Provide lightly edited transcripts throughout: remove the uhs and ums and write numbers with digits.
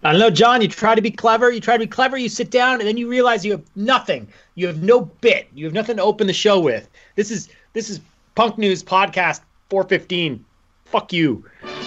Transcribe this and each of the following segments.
I don't know, John, you try to be clever. You sit down, and then you realize you have nothing. You have no bit. You have nothing to open the show with. This is Punk News Podcast 415. Fuck you.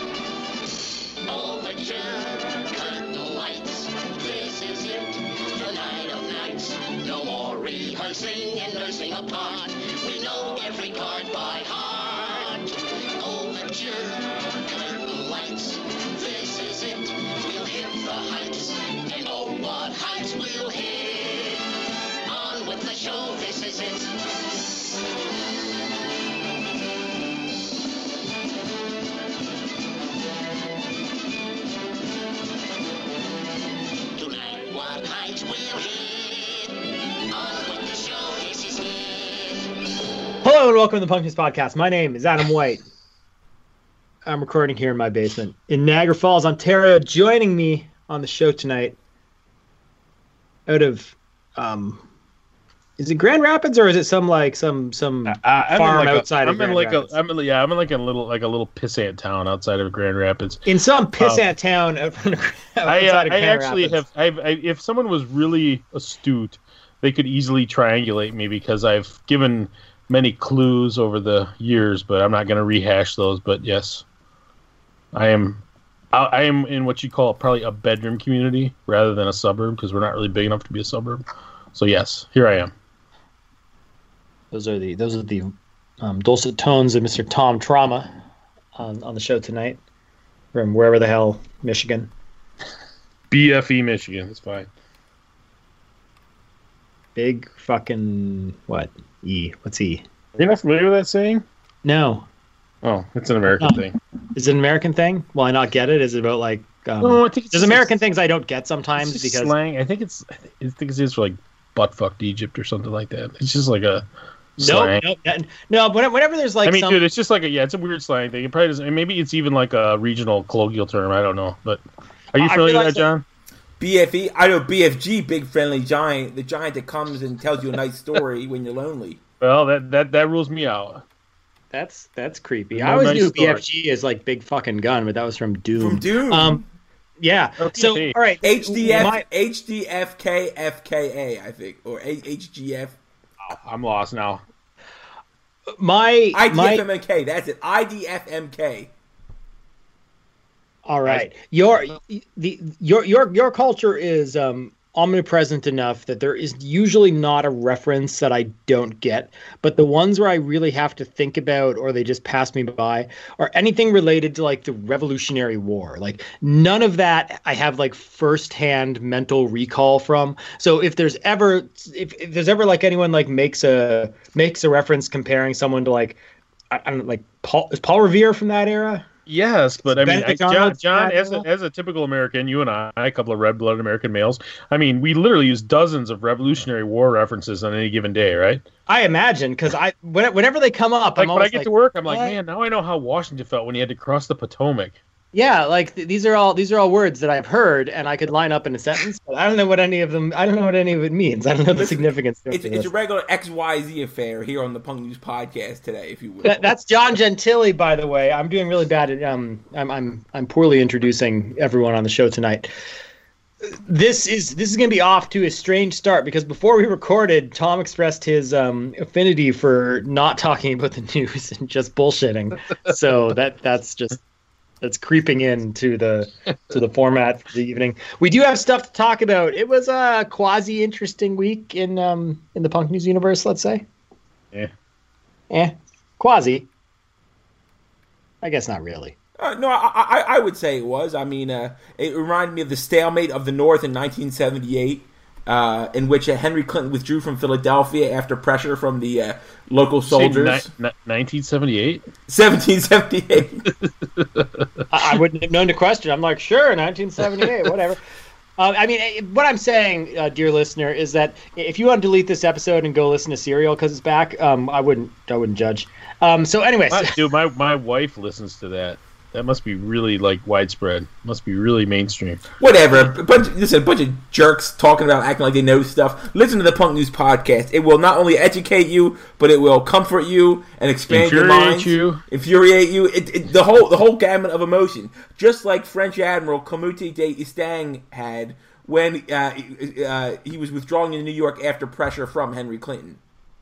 Hello and welcome to the Punk News Podcast. My name is Adam White. I'm recording here in my basement in Niagara Falls, Ontario. Joining me on the show tonight, out of, is it Grand Rapids or is it some farm outside of Grand Rapids? I'm in like a little pissant town outside of Grand Rapids. In some pissant town outside of Grand Rapids. If someone was really astute, they could easily triangulate me because I've given many clues over the years, but I'm not going to rehash those. But yes, I am in what you call probably a bedroom community rather than a suburb because we're not really big enough to be a suburb. So yes, here I am. Those are the dulcet tones of Mr. Tom Trauma on the show tonight from wherever the hell, Michigan. BFE, Michigan. It's fine. Big fucking what? E. What's E? Are you not familiar with that saying? No. Oh, it's an American thing. Is it an American thing? Will I not get it? Is it about like? No, I think there's American things I don't get sometimes it's because slang. I think it's for like butt fucked Egypt or something like that. It's just like a slang. No. Whenever there's like, dude, it's just like it's a weird slang thing. It probably doesn't. Maybe it's even like a regional colloquial term. I don't know. But are you familiar with that, John? BFE, I know BFG, big friendly giant, the giant that comes and tells you a nice story when you're lonely. Well, that rules me out. That's creepy. I always knew BFG is like big fucking gun, but that was from Doom. From Doom. Yeah. So all right, HDFKFKA, I think, or HGF. Oh, I'm lost now. IDFMK. That's it. IDFMK. All right. Your culture is omnipresent enough that there is usually not a reference that I don't get, but the ones where I really have to think about or they just pass me by are anything related to like the Revolutionary War. Like none of that I have like firsthand mental recall from. So if there's ever like anyone like makes a reference comparing someone to like I don't know, like is Paul Revere from that era? Yes, but I mean, John, as a typical American, you and I, a couple of red-blooded American males, I mean, we literally use dozens of Revolutionary War references on any given day, right? I imagine, because whenever they come up, like when I get to work, I'm like, man, now I know how Washington felt when he had to cross the Potomac. Yeah, like these are all words that I've heard, and I could line up in a sentence, but I don't know what any of them. I don't know what any of it means. I don't know the significance. It's a regular XYZ affair here on the Punk News Podcast today, if you will. That's John Gentili, by the way. I'm doing really bad at I'm poorly introducing everyone on the show tonight. This is going to be off to a strange start because before we recorded, Tom expressed his affinity for not talking about the news and just bullshitting. So that's creeping into the format for the evening. We do have stuff to talk about. It was a quasi interesting week in the Punk News universe, let's say. Quasi. I guess not really. No, I would say it was. I mean, it reminded me of the stalemate of the North in 1978. In which Henry Clinton withdrew from Philadelphia after pressure from the local soldiers. 1978? 1778. I wouldn't have known to question. I'm like, sure, 1978, whatever. I mean, what I'm saying, dear listener, is that if you want to delete this episode and go listen to Serial because it's back, I wouldn't judge. So anyways. Dude, my wife listens to that That must be really like widespread. Must be really mainstream. Whatever. A bunch of jerks talking about acting like they know stuff. Listen to the Punk News podcast. It will not only educate you, but it will comfort you and expand your mind. Infuriate you. The whole gamut of emotion. Just like French Admiral Comte d'Estaing had when he was withdrawing in New York after pressure from Henry Clinton.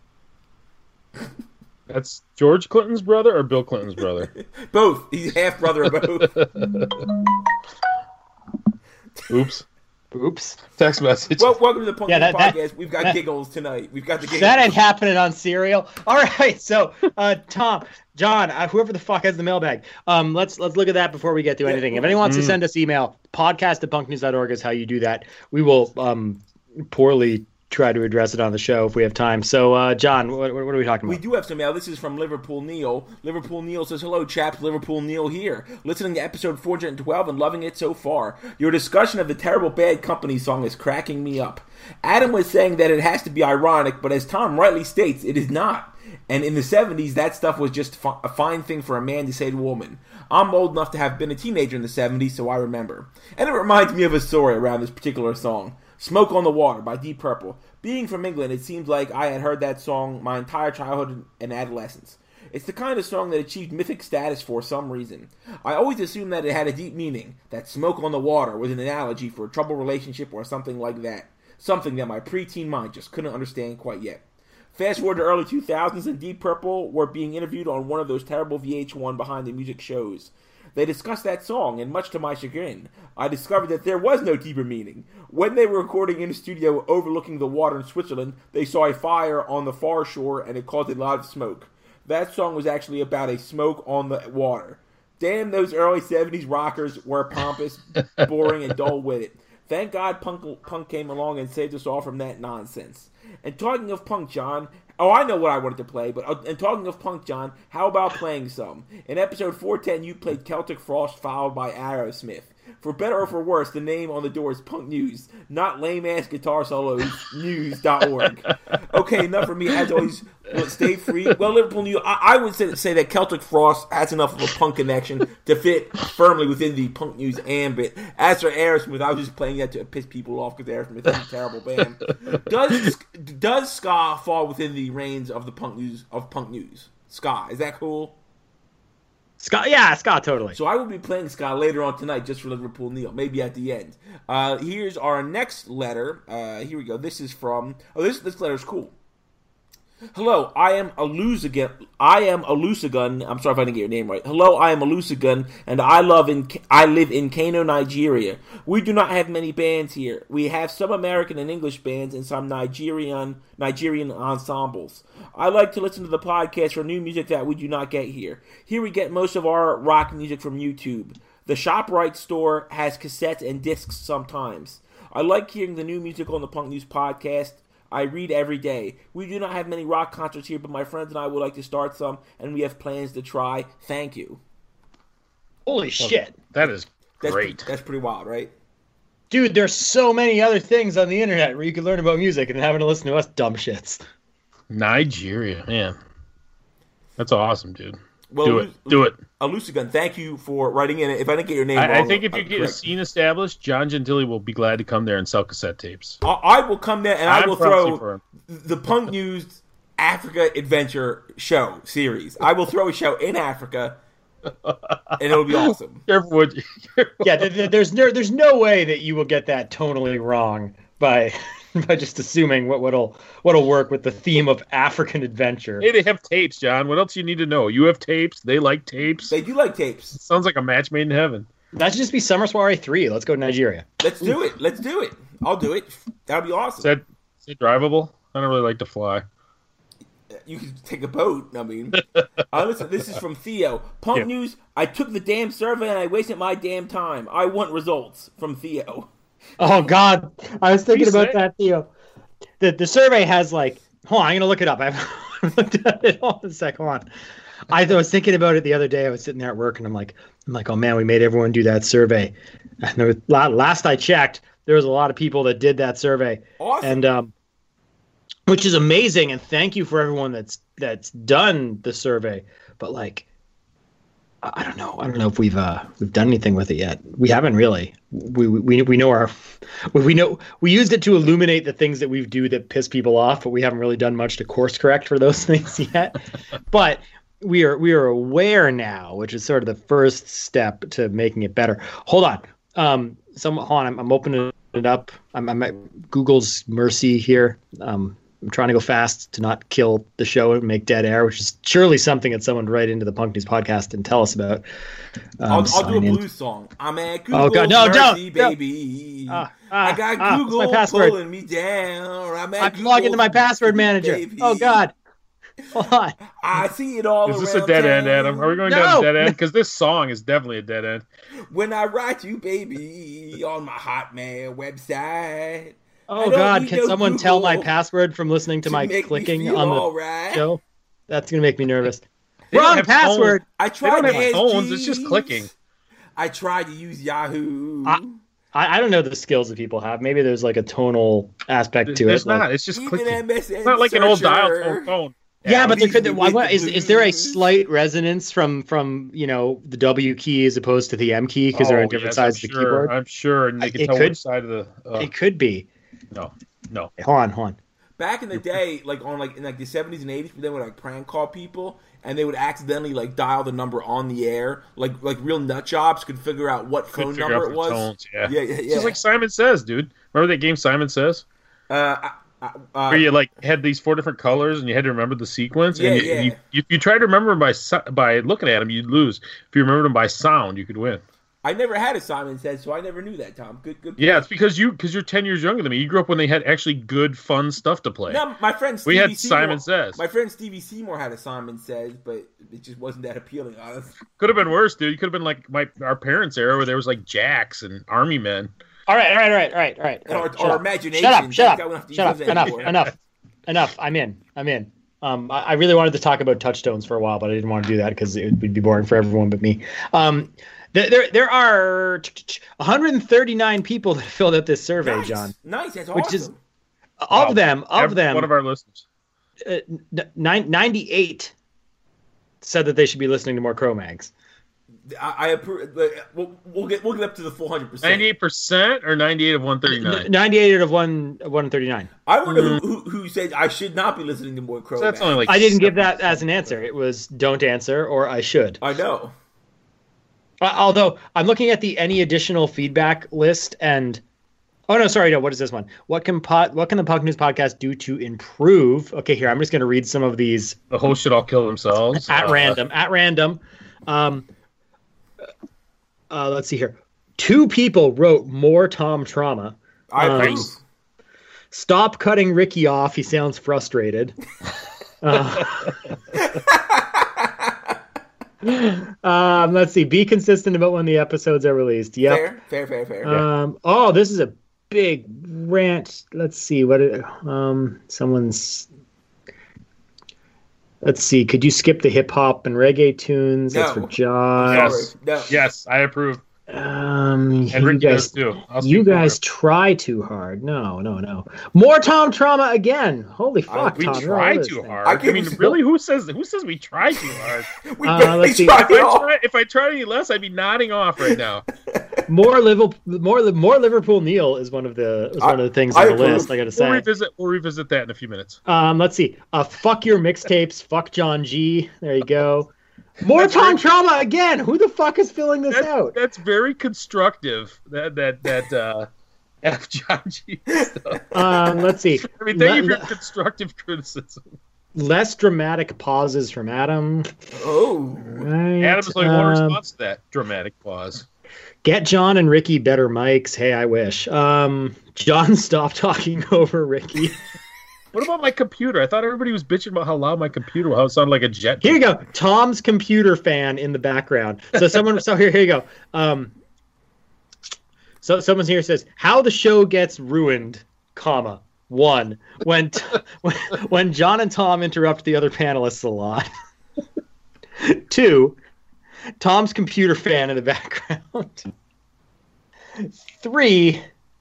That's George Clinton's brother or Bill Clinton's brother? Both. He's half brother of both. Oops. Text message. Well, welcome to the Punk News podcast. We've got giggles tonight. We've got the giggles. That ain't happening on Serial. All right, so Tom, John, whoever the fuck has the mailbag, let's look at that before we get to anything. If anyone wants to send us email, podcast@punknews.org is how you do that. We will poorly try to address it on the show if we have time. So, John, what are we talking about? We do have some mail. This is from Liverpool Neil. Liverpool Neil says, "Hello, chaps. Liverpool Neil here. Listening to episode 412 and loving it so far. Your discussion of the terrible Bad Company song is cracking me up. Adam was saying that it has to be ironic, but as Tom rightly states, it is not. And in the 70s, that stuff was just a fine thing for a man to say to a woman. I'm old enough to have been a teenager in the 70s, so I remember. And it reminds me of a story around this particular song. Smoke on the Water by Deep Purple. Being from England, it seems like I had heard that song my entire childhood and adolescence. It's the kind of song that achieved mythic status for some reason. I always assumed that it had a deep meaning, that smoke on the water was an analogy for a troubled relationship or something like that. Something that my preteen mind just couldn't understand quite yet. Fast forward to early 2000s and Deep Purple were being interviewed on one of those terrible VH1 Behind the Music shows. They discussed that song, and much to my chagrin, I discovered that there was no deeper meaning. When they were recording in a studio overlooking the water in Switzerland, they saw a fire on the far shore, and it caused a lot of smoke. That song was actually about a smoke on the water. Damn, those early 70s rockers were pompous, boring, and dull-witted. Thank God punk came along and saved us all from that nonsense. And talking of punk, John... Oh, I know what I wanted to play, but and talking of punk, John, how about playing some? In episode 410, you played Celtic Frost followed by Aerosmith. For better or for worse, the name on the door is Punk News, not lame-ass guitar solos, news.org. Okay, enough for me. As always, stay free. Well, Liverpool News, I would say that Celtic Frost has enough of a punk connection to fit firmly within the Punk News ambit. As for Aerosmith, I was just playing that to piss people off because Aerosmith is a terrible band. Does ska fall within the range of the Punk News? Ska, is that cool? Scott, yeah, Scott, totally. So I will be playing Scott later on tonight just for Liverpool Neil, maybe at the end. Here's our next letter. Here we go. This is from... Oh, this letter is cool. Hello, I am Alusagun. I'm sorry if I didn't get your name right. Hello, I am Alusagun, and I live in Kano, Nigeria. We do not have many bands here. We have some American and English bands and some Nigerian ensembles. I like to listen to the podcast for new music that we do not get here. Here we get most of our rock music from YouTube. The ShopRite store has cassettes and discs sometimes. I like hearing the new music on the Punk News podcast. I read every day. We do not have many rock concerts here, but my friends and I would like to start some, and we have plans to try. Thank you. Holy shit. That is great. That's pretty wild, right? Dude, there's so many other things on the internet where you can learn about music and having to listen to us dumb shits. Nigeria, man. That's awesome, dude. Well, do it. Alusagun, thank you for writing in. If I didn't get your name wrong, I think if you get a scene established, John Gentili will be glad to come there and sell cassette tapes. I will come there and I will throw the Punk News Africa Adventure show series. I will throw a show in Africa, and it'll be awesome. Careful. Yeah, there's no way that you will get that totally wrong by just assuming what'll work with the theme of African adventure. Hey, they have tapes, John. What else you need to know? You have tapes. They like tapes. They do like tapes. It sounds like a match made in heaven. That should just be Summer Soiree 3. Let's go to Nigeria. Let's do it. I'll do it. That'll be awesome. Is it drivable? I don't really like to fly. You can take a boat. I mean, listen, this is from Theo. Punk News, I took the damn survey and I wasted my damn time. I want results from Theo. Oh, God. I was thinking about that, Theo. The survey has, like... Hold on, I'm going to look it up. I haven't looked at it. Hold on a sec. Hold on. I was thinking about it the other day. I was sitting there at work, and I'm like, oh, man, we made everyone do that survey. And last I checked, there was a lot of people that did that survey. Awesome. And, which is amazing, and thank you for everyone that's done the survey. But, like... I don't know. I don't know if we've done anything with it yet. We haven't really. We know we used it to illuminate the things that we do that piss people off, but we haven't really done much to course correct for those things yet. But we are aware now, which is sort of the first step to making it better. Hold on. Hold on. I'm opening it up. I'm at Google's mercy here. I'm trying to go fast to not kill the show and make dead air, which is surely something that someone write into the Punk News podcast and tell us about. I'll do a blues song. I'm at Google God, no, mercy, don't, baby. I got Google my password. pulling me down. I'm logged into my password manager. Baby. Oh, God. Hold on. I see it all. Is this a dead end, Adam? Are we going down a dead end? Because this song is definitely a dead end. When I write you, baby, on my Hotmail website. Oh, God. Can someone tell my password from listening to my clicking on the show? That's going to make me nervous. Wrong password. I tried to have phones. It's just clicking. I tried to use Yahoo. I don't know the skills that people have. Maybe there's like a tonal aspect to it. There's not. It's just clicking. It's not like an old dial tone phone. Yeah, but there could. Is there a slight resonance from the W key as opposed to the M key because they're on different sides of the keyboard? I'm sure, and they can tell which side of the. It could be. No. Hold on. Back in the day, in the 70s and 80s, they would prank call people, and they would accidentally dial the number on the air, like real nut jobs could figure out what phone number it was. Tones, yeah. It's just like Simon Says, dude. Remember that game Simon Says? Where you had these 4 different colors and you had to remember the sequence. If you tried to remember them by looking at them, you'd lose. If you remembered them by sound, you could win. I never had a Simon Says, so I never knew that, Tom. Good. Yeah, it's because you're 10 years younger than me. You grew up when they had actually good, fun stuff to play. No, my friend Stevie Seymour, Simon Says. My friend Stevie Seymour had a Simon Says, but it just wasn't that appealing. Could have been worse, dude. You could have been like our parents' era where there was Jacks and Army Men. All right. Our imagination. Shut up. Enough. I'm in. I really wanted to talk about touchstones for a while, but I didn't want to do that because it would be boring for everyone but me. There are 139 people that filled out this survey, John. Nice, that's awesome. Which is of them. One of our listeners. 98 said that they should be listening to more Cro-Mags. I approve. We'll get up to the full 100%. 98% or 98 of 139? 98 of 139. I wonder who said I should not be listening to more Cro-Mags. So that's I didn't give that as an answer. It was don't answer or I should. I know. Although I'm looking at the any additional feedback list and what is this one? What can the Punk News podcast do to improve? Okay, here I'm just going to read some of these. The host should all kill themselves at random. Let's see here. 2 people wrote more Tom trauma. I agree. Stop cutting Ricky off. He sounds frustrated. Let's see. Be consistent about when the episodes are released. Yep. Fair. This is a big rant. Let's see what someone's. Let's see. Could you skip the hip hop and reggae tunes? No. That's for John. Yes, I approve. And Ricky does too. You guys try too hard. No. More Tom trauma again. Holy fuck! We Tom, try too hard. I mean, really? Who says we try too hard? Let's see. If I tried any less, I'd be nodding off right now. More Liverpool Neil is one of the things on the list. I got to say. We'll revisit that in a few minutes. Let's see. Fuck your mixtapes. Fuck John G. There you go. More Tom trauma again. Who the fuck is filling this out? That's very constructive. That F John G stuff. Let's see. I mean, thank you for your constructive criticism. Less dramatic pauses from Adam. Oh, right. Adam's only one response to that dramatic pause. Get John and Ricky better mics. Hey, I wish. John, stop talking over Ricky. What about my computer? I thought everybody was bitching about how loud my computer was, how it sounded like a jet. Here you go. Tom's computer fan in the background. So here you go. So someone here says, how the show gets ruined, comma, 1, when John and Tom interrupt the other panelists a lot. 2, Tom's computer fan in the background. 3,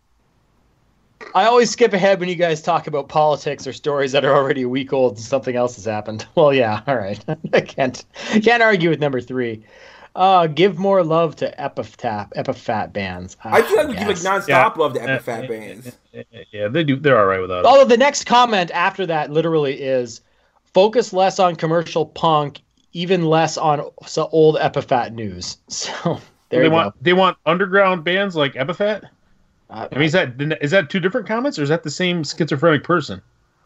I always skip ahead when you guys talk about politics or stories that are already a week old and something else has happened. Well, yeah, all right. I can't argue with number 3. Give more love to Epiphat bands. I feel like we give nonstop love to Epiphat bands. Yeah, they do. They're all right without it. Although the next comment after that literally is focus less on commercial punk, even less on old Epiphat news. So there you go. They want underground bands like Epiphat. I mean, is that two different comments, or is that the same schizophrenic person?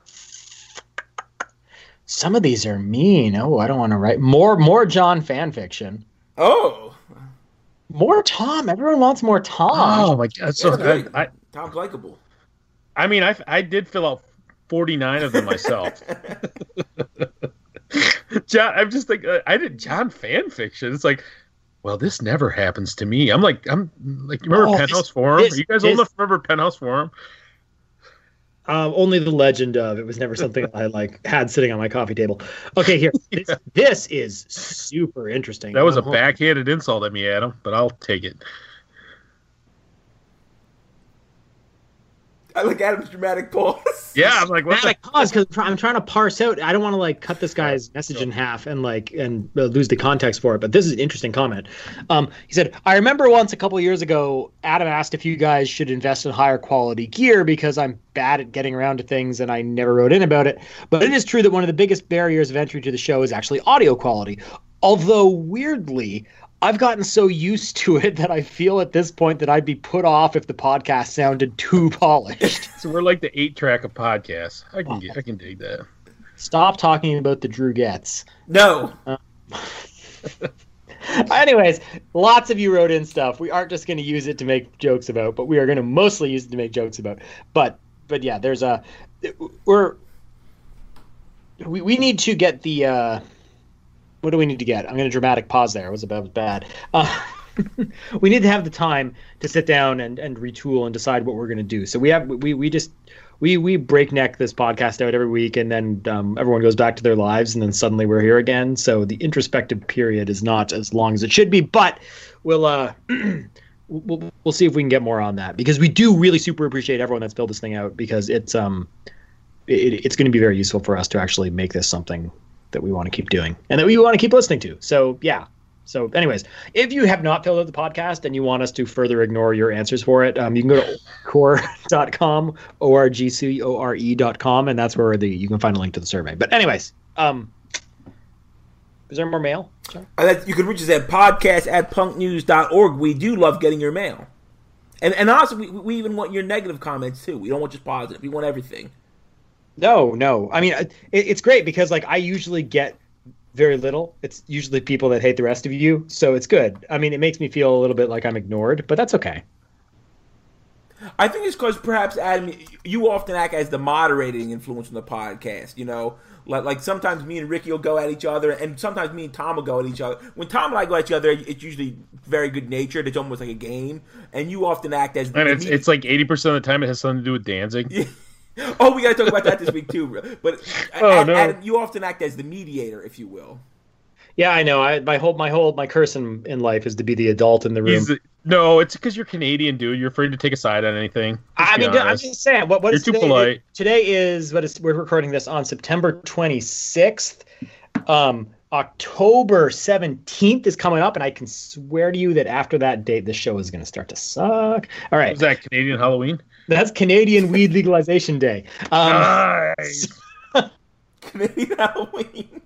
Some of these are mean. Oh, I don't want to write more John fan fiction. Oh, more Tom. Everyone wants more Tom. Oh my god! So Tom's likable. I mean, I did fill out 49 of them myself. John, I'm just like I did John fan fiction. It's like, well, this never happens to me. I'm like, remember Penthouse Forum? Are you guys old enough to remember Penthouse Forum? Only the legend of it was never something I had sitting on my coffee table. Okay, here. This is super interesting. That was a backhanded insult at me, Adam, but I'll take it. I like Adam's dramatic pause. Yeah, I'm like, what? Dramatic pause because I'm trying to parse out. I don't want to cut this guy's message in half and lose the context for it. But this is an interesting comment. He said, "I remember once a couple of years ago, Adam asked if you guys should invest in higher quality gear because I'm bad at getting around to things and I never wrote in about it. But it is true that one of the biggest barriers of entry to the show is actually audio quality. Although weirdly, I've gotten so used to it that I feel at this point that I'd be put off if the podcast sounded too polished." So we're like the 8-track of podcasts. I can dig that. Stop talking about the Drugettes. No. Anyways, lots of you wrote in stuff. We aren't just going to use it to make jokes about, but we are going to mostly use it to make jokes about. But yeah, there's we need to get the. What do we need to get? I'm going to dramatic pause there. It was bad. We need to have the time to sit down and retool and decide what we're going to do. So we breakneck this podcast out every week, and then everyone goes back to their lives, and then suddenly we're here again. So the introspective period is not as long as it should be, but we'll see if we can get more on that, because we do really super appreciate everyone that's filled this thing out, because it's going to be very useful for us to actually make this something that we want to keep doing and that we want to keep listening to. So yeah. So anyways, if you have not filled out the podcast and you want us to further ignore your answers for it, you can go to core.com, orgcore.com, and that's where you can find a link to the survey. But anyways, is there more mail? You can reach us at podcast@punknews.org. We do love getting your mail. And also, we even want your negative comments too. We don't want just positive. We want everything. No. I mean, it's great because I usually get very little. It's usually people that hate the rest of you, so it's good. I mean, it makes me feel a little bit like I'm ignored, but that's okay. I think it's because perhaps, Adam, you often act as the moderating influence on the podcast. You know, like sometimes me and Ricky will go at each other, and sometimes me and Tom will go at each other. When Tom and I go at each other, it's usually very good natured. It's almost like a game, and you often act as. And it's like 80% of the time it has something to do with dancing. Yeah. Oh, we got to talk about that this week too. But Adam, you often act as the mediator, if you will. Yeah, I know. My curse in life is to be the adult in the room. No, it's because you're Canadian, dude. You're afraid to take a side on anything. I'm just saying. What is you're too today? Polite. Today is we're recording this on September 26th. October 17th is coming up, and I can swear to you that after that date, the show is going to start to suck. All right. Is that Canadian Halloween? That's Canadian Weed Legalization Day. Nice. Canadian Halloween.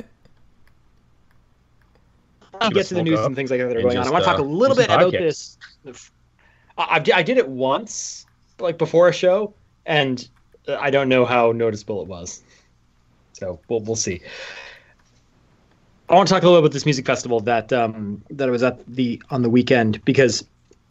Get to the news and things like that are going on. I want to talk a little bit about this. I did it once, before a show, and I don't know how noticeable it was. So we'll see. I want to talk a little bit about this music festival that I was at on the weekend, because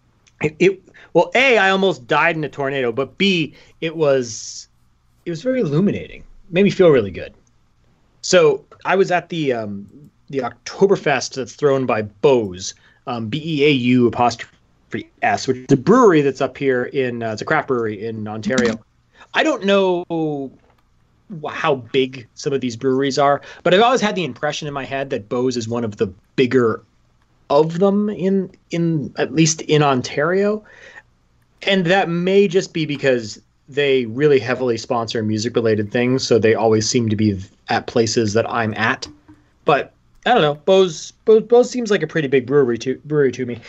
I almost died in a tornado, but B, it was very illuminating. It made me feel really good. So I was at the Oktoberfest that's thrown by Bose, BEAU''S, which is a brewery that's up here it's a craft brewery in Ontario. I don't know how big some of these breweries are, but I've always had the impression in my head that Bose is one of the bigger of them in at least in Ontario. And that may just be because they really heavily sponsor music related things, so they always seem to be at places that I'm at. But I don't know. Bose seems like a pretty big brewery to me.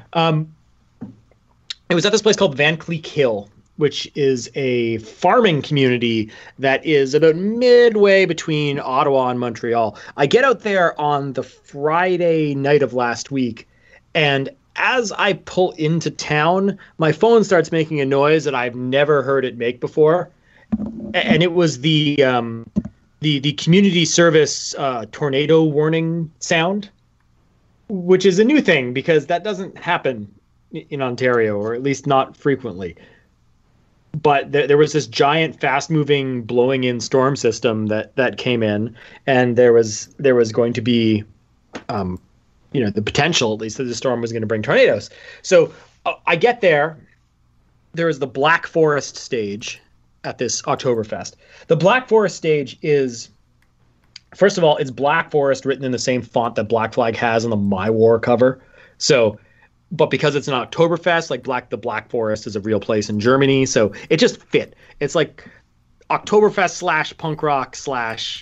It was at this place called Van Cleek Hill, which is a farming community that is about midway between Ottawa and Montreal. I get out there on the Friday night of last week, and as I pull into town, my phone starts making a noise that I've never heard it make before, and it was the community service tornado warning sound, which is a new thing because that doesn't happen in Ontario, or at least not frequently. But there was this giant, fast-moving, blowing-in storm system that came in, and there was going to be, the potential, at least, that the storm was going to bring tornadoes. So I get there. There is the Black Forest stage at this Oktoberfest. The Black Forest stage is, first of all, it's Black Forest written in the same font that Black Flag has on the My War cover. So, but because it's an Oktoberfest, like the Black Forest is a real place in Germany, so it just fit. It's like Oktoberfest / punk rock /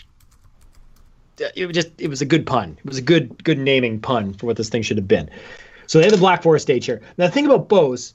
it was a good pun. It was a good naming pun for what this thing should have been. So they have the Black Forest stage here. Now the thing about Bose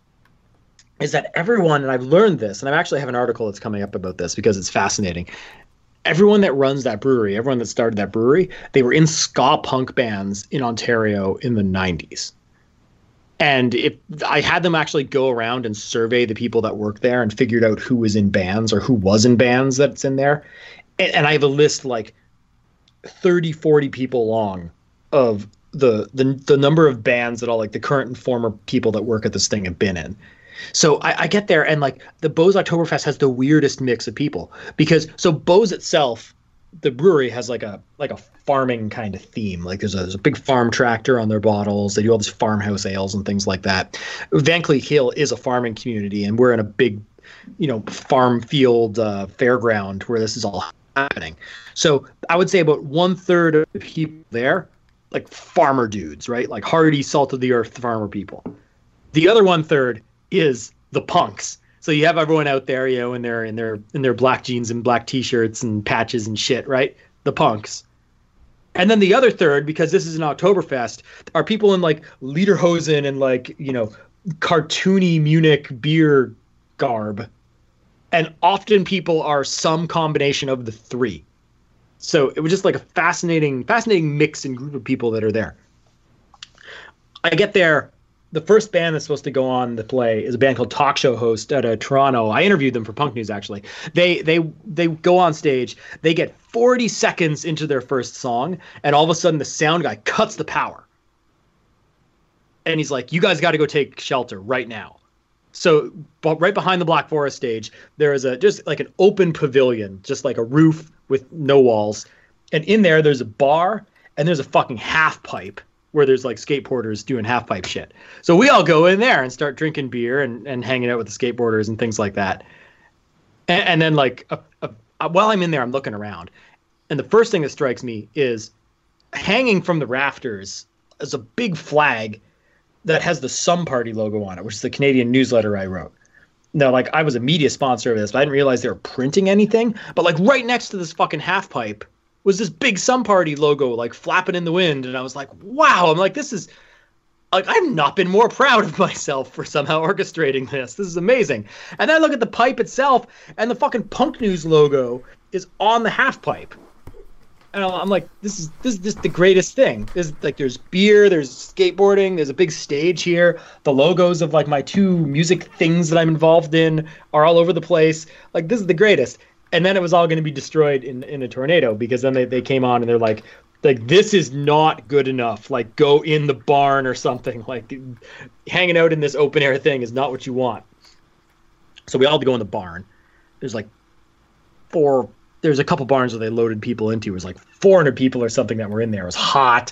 is that everyone, and I've learned this, and I actually have an article that's coming up about this because it's fascinating. Everyone that runs that brewery, everyone that started that brewery, they were in ska punk bands in Ontario in the 90s. And if I had them actually go around and survey the people that worked there and figured out who was in bands or who was in bands that's in there. And I have a list like 30, 40 people long of the number of bands that all like the current and former people that work at this thing have been in. So I get there, and like the Bose Oktoberfest has the weirdest mix of people because Bose itself, the brewery, has like a farming kind of theme. Like there's a big farm tractor on their bottles. They do all these farmhouse ales and things like that. Van Cleek Hill is a farming community, and we're in a big, farm field fairground where this is all happening. So I would say about 1/3 of the people there, like farmer dudes, right? Like hardy, salt of the earth farmer people. The other 1/3 is the punks. So you have everyone out there, in their black jeans and black t-shirts and patches and shit, right? The punks. And then the other third, because this is an Oktoberfest, are people in like lederhosen and like, cartoony Munich beer garb. And often people are some combination of the three. So it was just like a fascinating mix and group of people that are there. I get there. The first band that's supposed to go on the play is a band called Talk Show Host out of Toronto. I interviewed them for Punk News, actually. They go on stage. They get 40 seconds into their first song, and all of a sudden the sound guy cuts the power. And he's like, you guys got to go take shelter right now. So right behind the Black Forest stage, there is just like an open pavilion, just like a roof with no walls. And in there, there's a bar, and there's a fucking half pipe where there's like skateboarders doing half pipe shit. So we all go in there and start drinking beer and hanging out with the skateboarders and things like that. And then like while I'm in there, I'm looking around. And the first thing that strikes me is hanging from the rafters is a big flag that has the Some Party logo on it, which is the Canadian newsletter I wrote. Now, like I was a media sponsor of this, but I didn't realize they were printing anything. But like right next to this fucking half pipe was this big Some Party logo like flapping in the wind, and I was like, wow. I'm like, this is like, I've not been more proud of myself for somehow orchestrating this. This is amazing. And then I look at the pipe itself, and the fucking Punk News logo is on the half pipe. And I'm like, this is the greatest thing. There's beer, there's skateboarding, there's a big stage here. The logos of like my two music things that I'm involved in are all over the place. Like, this is the greatest. And then it was all going to be destroyed in a tornado, because then they came on and they're like, this is not good enough. Like, go in the barn or something. Like, hanging out in this open air thing is not what you want. So we all had to go in the barn. There's a couple barns where they loaded people into. It was like 400 people or something that were in there. It was hot.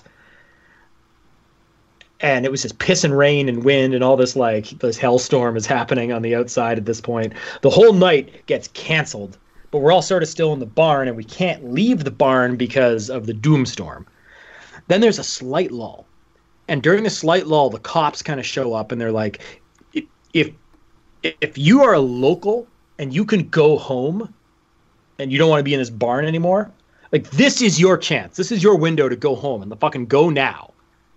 And it was just piss and rain and wind, and all this hellstorm is happening on the outside at this point. The whole night gets canceled. But we're all sort of still in the barn, and we can't leave the barn because of the doomstorm. Then there's a slight lull. And during the slight lull, the cops kind of show up, and they're like, if you are a local and you can go home and you don't want to be in this barn anymore, Like, this is your chance. This is your window to go home and fucking go now.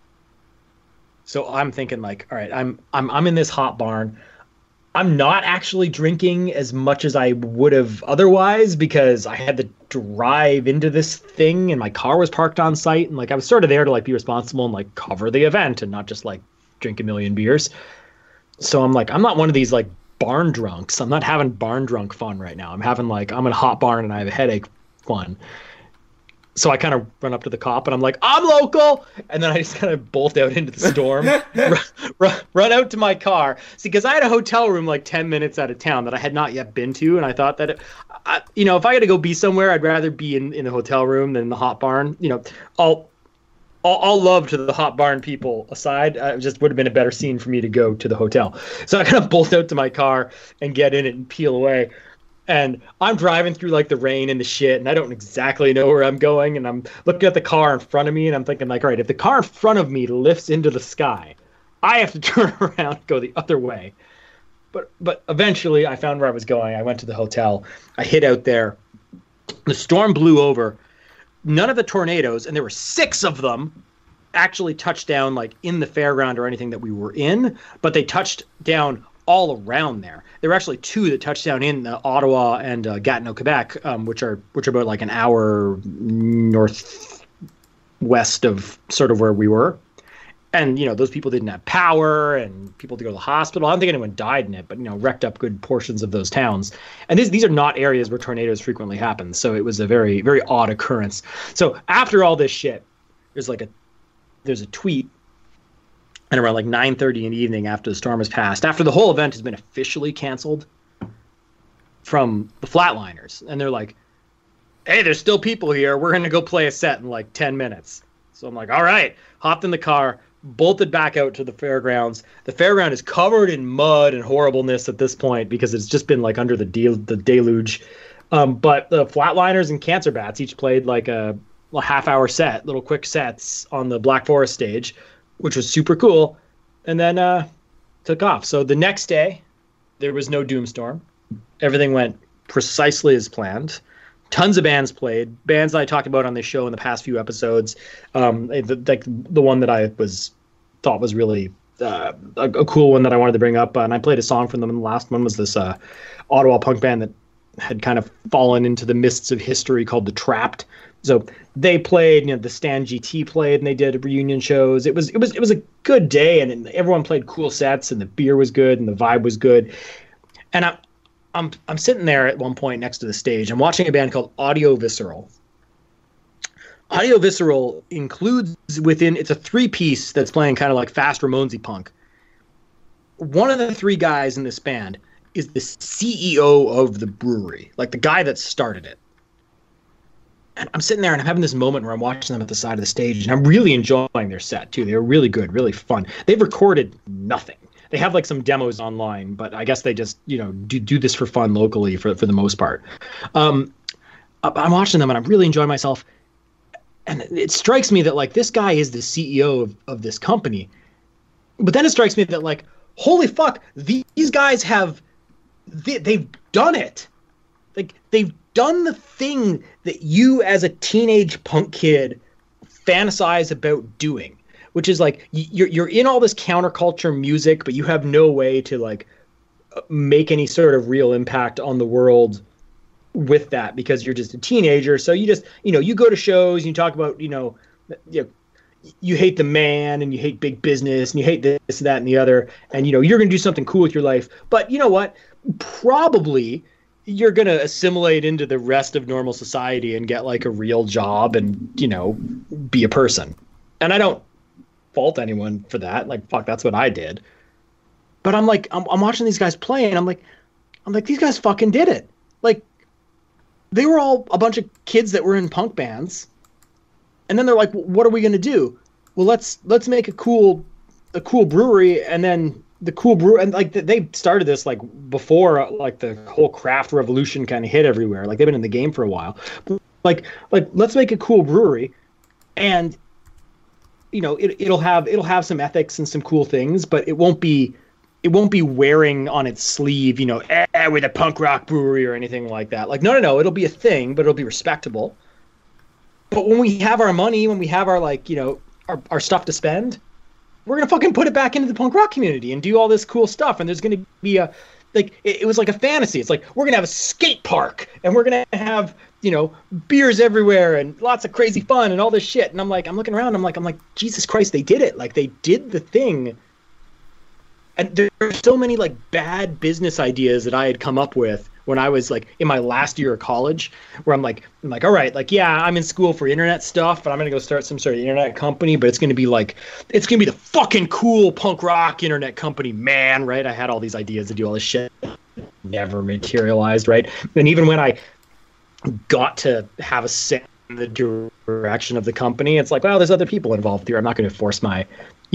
So I'm thinking like, all right, I'm in this hot barn. I'm not actually drinking as much as I would have otherwise because I had to drive into this thing and my car was parked on site. And like, I was sort of there to like be responsible and like cover the event and not just like drink a million beers. So I'm like, I'm not one of these like barn drunks. I'm not having barn drunk fun right now. I'm having like, I'm in a hot barn and I have a headache fun. So I kind of run up to the cop and I'm like, I'm local. And then I just kind of bolt out into the storm, run out to my car. See, because I had a hotel room like 10 minutes out of town that I had not yet been to. And I thought that, if I got to go be somewhere, I'd rather be in the hotel room than in the hot barn. All love to the hot barn people aside, it just would have been a better scene for me to go to the hotel. So I kind of bolt out to my car and get in it and peel away. And I'm driving through like the rain and the shit, and I don't exactly know where I'm going. And I'm looking at the car in front of me, and I'm thinking like, all right, if the car in front of me lifts into the sky, I have to turn around and go the other way. But eventually, I found where I was going. I went to the hotel. I hid out there. The storm blew over. None of the tornadoes, and there were 6 of them, actually touched down like in the fairground or anything that we were in, but they touched down all around there. There were actually 2 that touched down in Ottawa and Gatineau, Quebec, which are about like an hour northwest of sort of where we were. And, those people didn't have power and people had to go to the hospital. I don't think anyone died in it, but, wrecked up good portions of those towns. And these are not areas where tornadoes frequently happen. So it was a very, very odd occurrence. So after all this shit, there's a tweet. And around like 9:30 in the evening after the storm has passed, after the whole event has been officially canceled from the Flatliners. And they're like, hey, there's still people here. We're going to go play a set in like 10 minutes. So I'm like, all right, hopped in the car, bolted back out to the fairgrounds. The fairground is covered in mud and horribleness at this point because it's just been like under the deluge. But the Flatliners and Cancer Bats each played like a half-hour set, little quick sets on the Black Forest stage, which was super cool, and then took off. So the next day, there was no doomstorm. Everything went precisely as planned. Tons of bands played. Bands that I talked about on this show in the past few episodes. The one that I thought was really a cool one that I wanted to bring up, and I played a song from them. And the last one was this Ottawa punk band that had kind of fallen into the mists of history called The Trapped. So they played, the Stan GT played, and they did reunion shows. It was a good day, and everyone played cool sets, and the beer was good, and the vibe was good. And I'm sitting there at one point next to the stage. I'm watching a band called Audio Visceral. Audio Visceral includes it's a 3-piece that's playing kind of like fast Ramonesy punk. One of the 3 guys in this band is the CEO of the brewery, like the guy that started it. And I'm sitting there and I'm having this moment where I'm watching them at the side of the stage, and I'm really enjoying their set too. They were really good, really fun. They've recorded nothing. They have like some demos online, but I guess they just, do this for fun locally for the most part. I'm watching them and I'm really enjoying myself. And it strikes me that like this guy is the CEO of this company. But then it strikes me that like, holy fuck, these guys they've done it. Like they've done the thing that you as a teenage punk kid fantasize about doing, which is like you're in all this counterculture music, but you have no way to like make any sort of real impact on the world with that because you're just a teenager. So you just, you go to shows and you talk about, you hate the man and you hate big business and you hate this, that, and the other. And, you're going to do something cool with your life. But you know what? Probably you're going to assimilate into the rest of normal society and get like a real job and, be a person. And I don't fault anyone for that. Like, fuck, that's what I did. But I'm like, I'm watching these guys play and I'm like, these guys fucking did it. Like, they were all a bunch of kids that were in punk bands. And then they're like, what are we going to do? Well, let's make a cool brewery. And then the cool brew, and like they started this like before like the whole craft revolution kind of hit everywhere. Like they've been in the game for a while. But like let's make a cool brewery, and it'll have some ethics and some cool things, but it won't be wearing on its sleeve, we're the punk rock brewery or anything like that. Like no, it'll be a thing, but it'll be respectable. But when we have our money, when we have our our stuff to spend, we're gonna fucking put it back into the punk rock community and do all this cool stuff. And there's gonna be it was like a fantasy. It's like we're gonna have a skate park and we're gonna have beers everywhere and lots of crazy fun and all this shit. And I'm looking around. I'm like, Jesus Christ, they did it. Like they did the thing. And there are so many like bad business ideas that I had come up with when I was like in my last year of college, where I'm like, all right, like, yeah, I'm in school for internet stuff, but I'm going to go start some sort of internet company, but it's going to be the fucking cool punk rock internet company, man. Right. I had all these ideas to do all this shit. Never materialized. Right. And even when I got to have a say in the direction of the company, it's like, well, there's other people involved here. I'm not going to force my,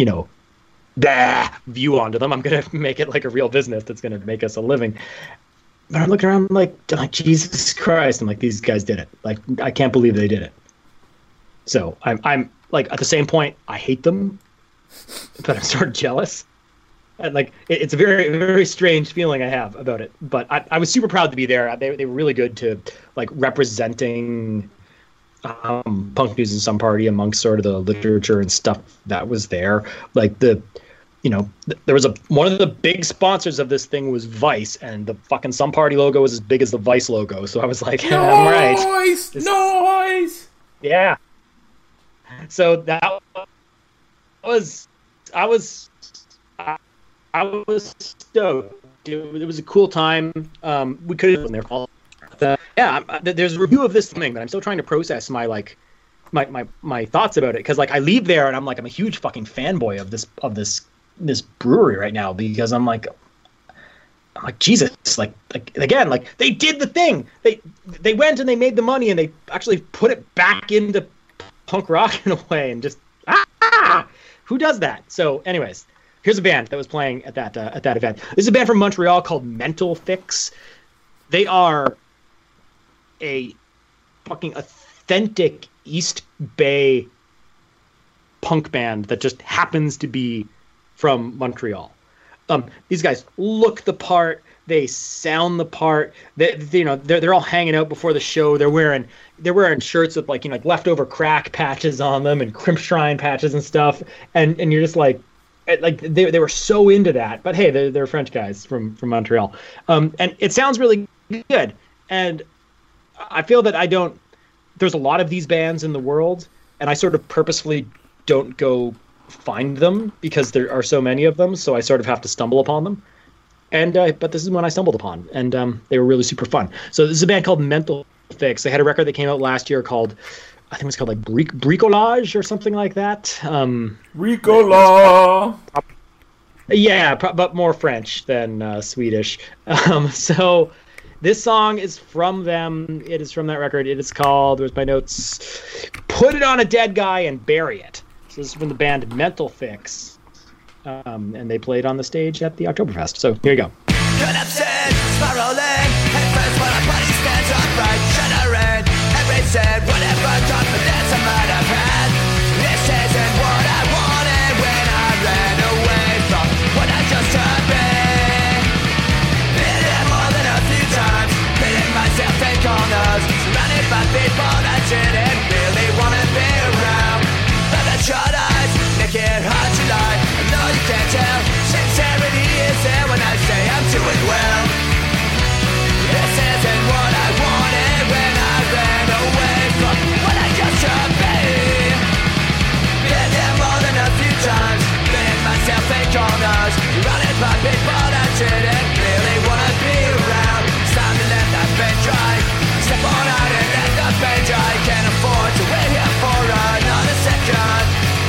view onto them. I'm going to make it like a real business that's going to make us a living. But I'm looking around, I'm like, Jesus Christ. I'm like, these guys did it. Like, I can't believe they did it. So I'm like, at the same point, I hate them, but I'm sort of jealous. And like, it's a very, very strange feeling I have about it. But I was super proud to be there. They were really good to like representing punk news in some party amongst sort of the literature and stuff that was there. Like there was one of the big sponsors of this thing was Vice, and the fucking Some Party logo was as big as the Vice logo. So I was like, all right. Nice! Yeah. So that was, I was stoked. It was a cool time. We could have been there for there's a review of this thing, but I'm still trying to process my thoughts about it, because like I leave there and I'm a huge fucking fanboy of this brewery right now, because I'm like Jesus, like again, like they did the thing. They went and they made the money and they actually put it back into punk rock in a way, and just who does that? So anyways, here's a band that was playing at that event. This is a band from Montreal called Mental Fix. They are a fucking authentic East Bay punk band that just happens to be from Montreal. These guys look the part. They sound the part. They're all hanging out before the show. They're wearing shirts with like leftover crack patches on them and Crimp Shrine patches and stuff. And you're just like they were so into that. But hey, they're French guys from Montreal. And it sounds really good. And I feel that there's a lot of these bands in the world, and I sort of purposefully don't go find them because there are so many of them, so I sort of have to stumble upon them. And but this is when I stumbled upon, and they were really super fun. So this is a band called Mental Fix. They had a record that came out last year called, I think it was called like Bricolage or something like that. Bricolage. Yeah, but more French than Swedish. So this song is from them. It is from that record. It is called, where's my notes? Put It on a Dead Guy and Bury It. So this is from the band Mental Fix. And they played on the stage at the Oktoberfest. So here you go. Collapsing, spiraling, head first while our body stands upright, shuddering, every said, whatever confidence I might have had. This isn't what I wanted when I ran away from what I just had been. Been it more than a few times, pitting myself in corners, surrounded by people I didn't really want to be around. But the shut eyes, naked heart to lie, I know you can't tell, sincerity is there when I say I'm doing well. This isn't what I wanted when I ran away from what I used to be. Been there more than a few times, been myself in corners, surrounded by people I didn't really want to be around. It's time to let that pain dry, step on out and let the pain dry. Can't afford to wait here for another second.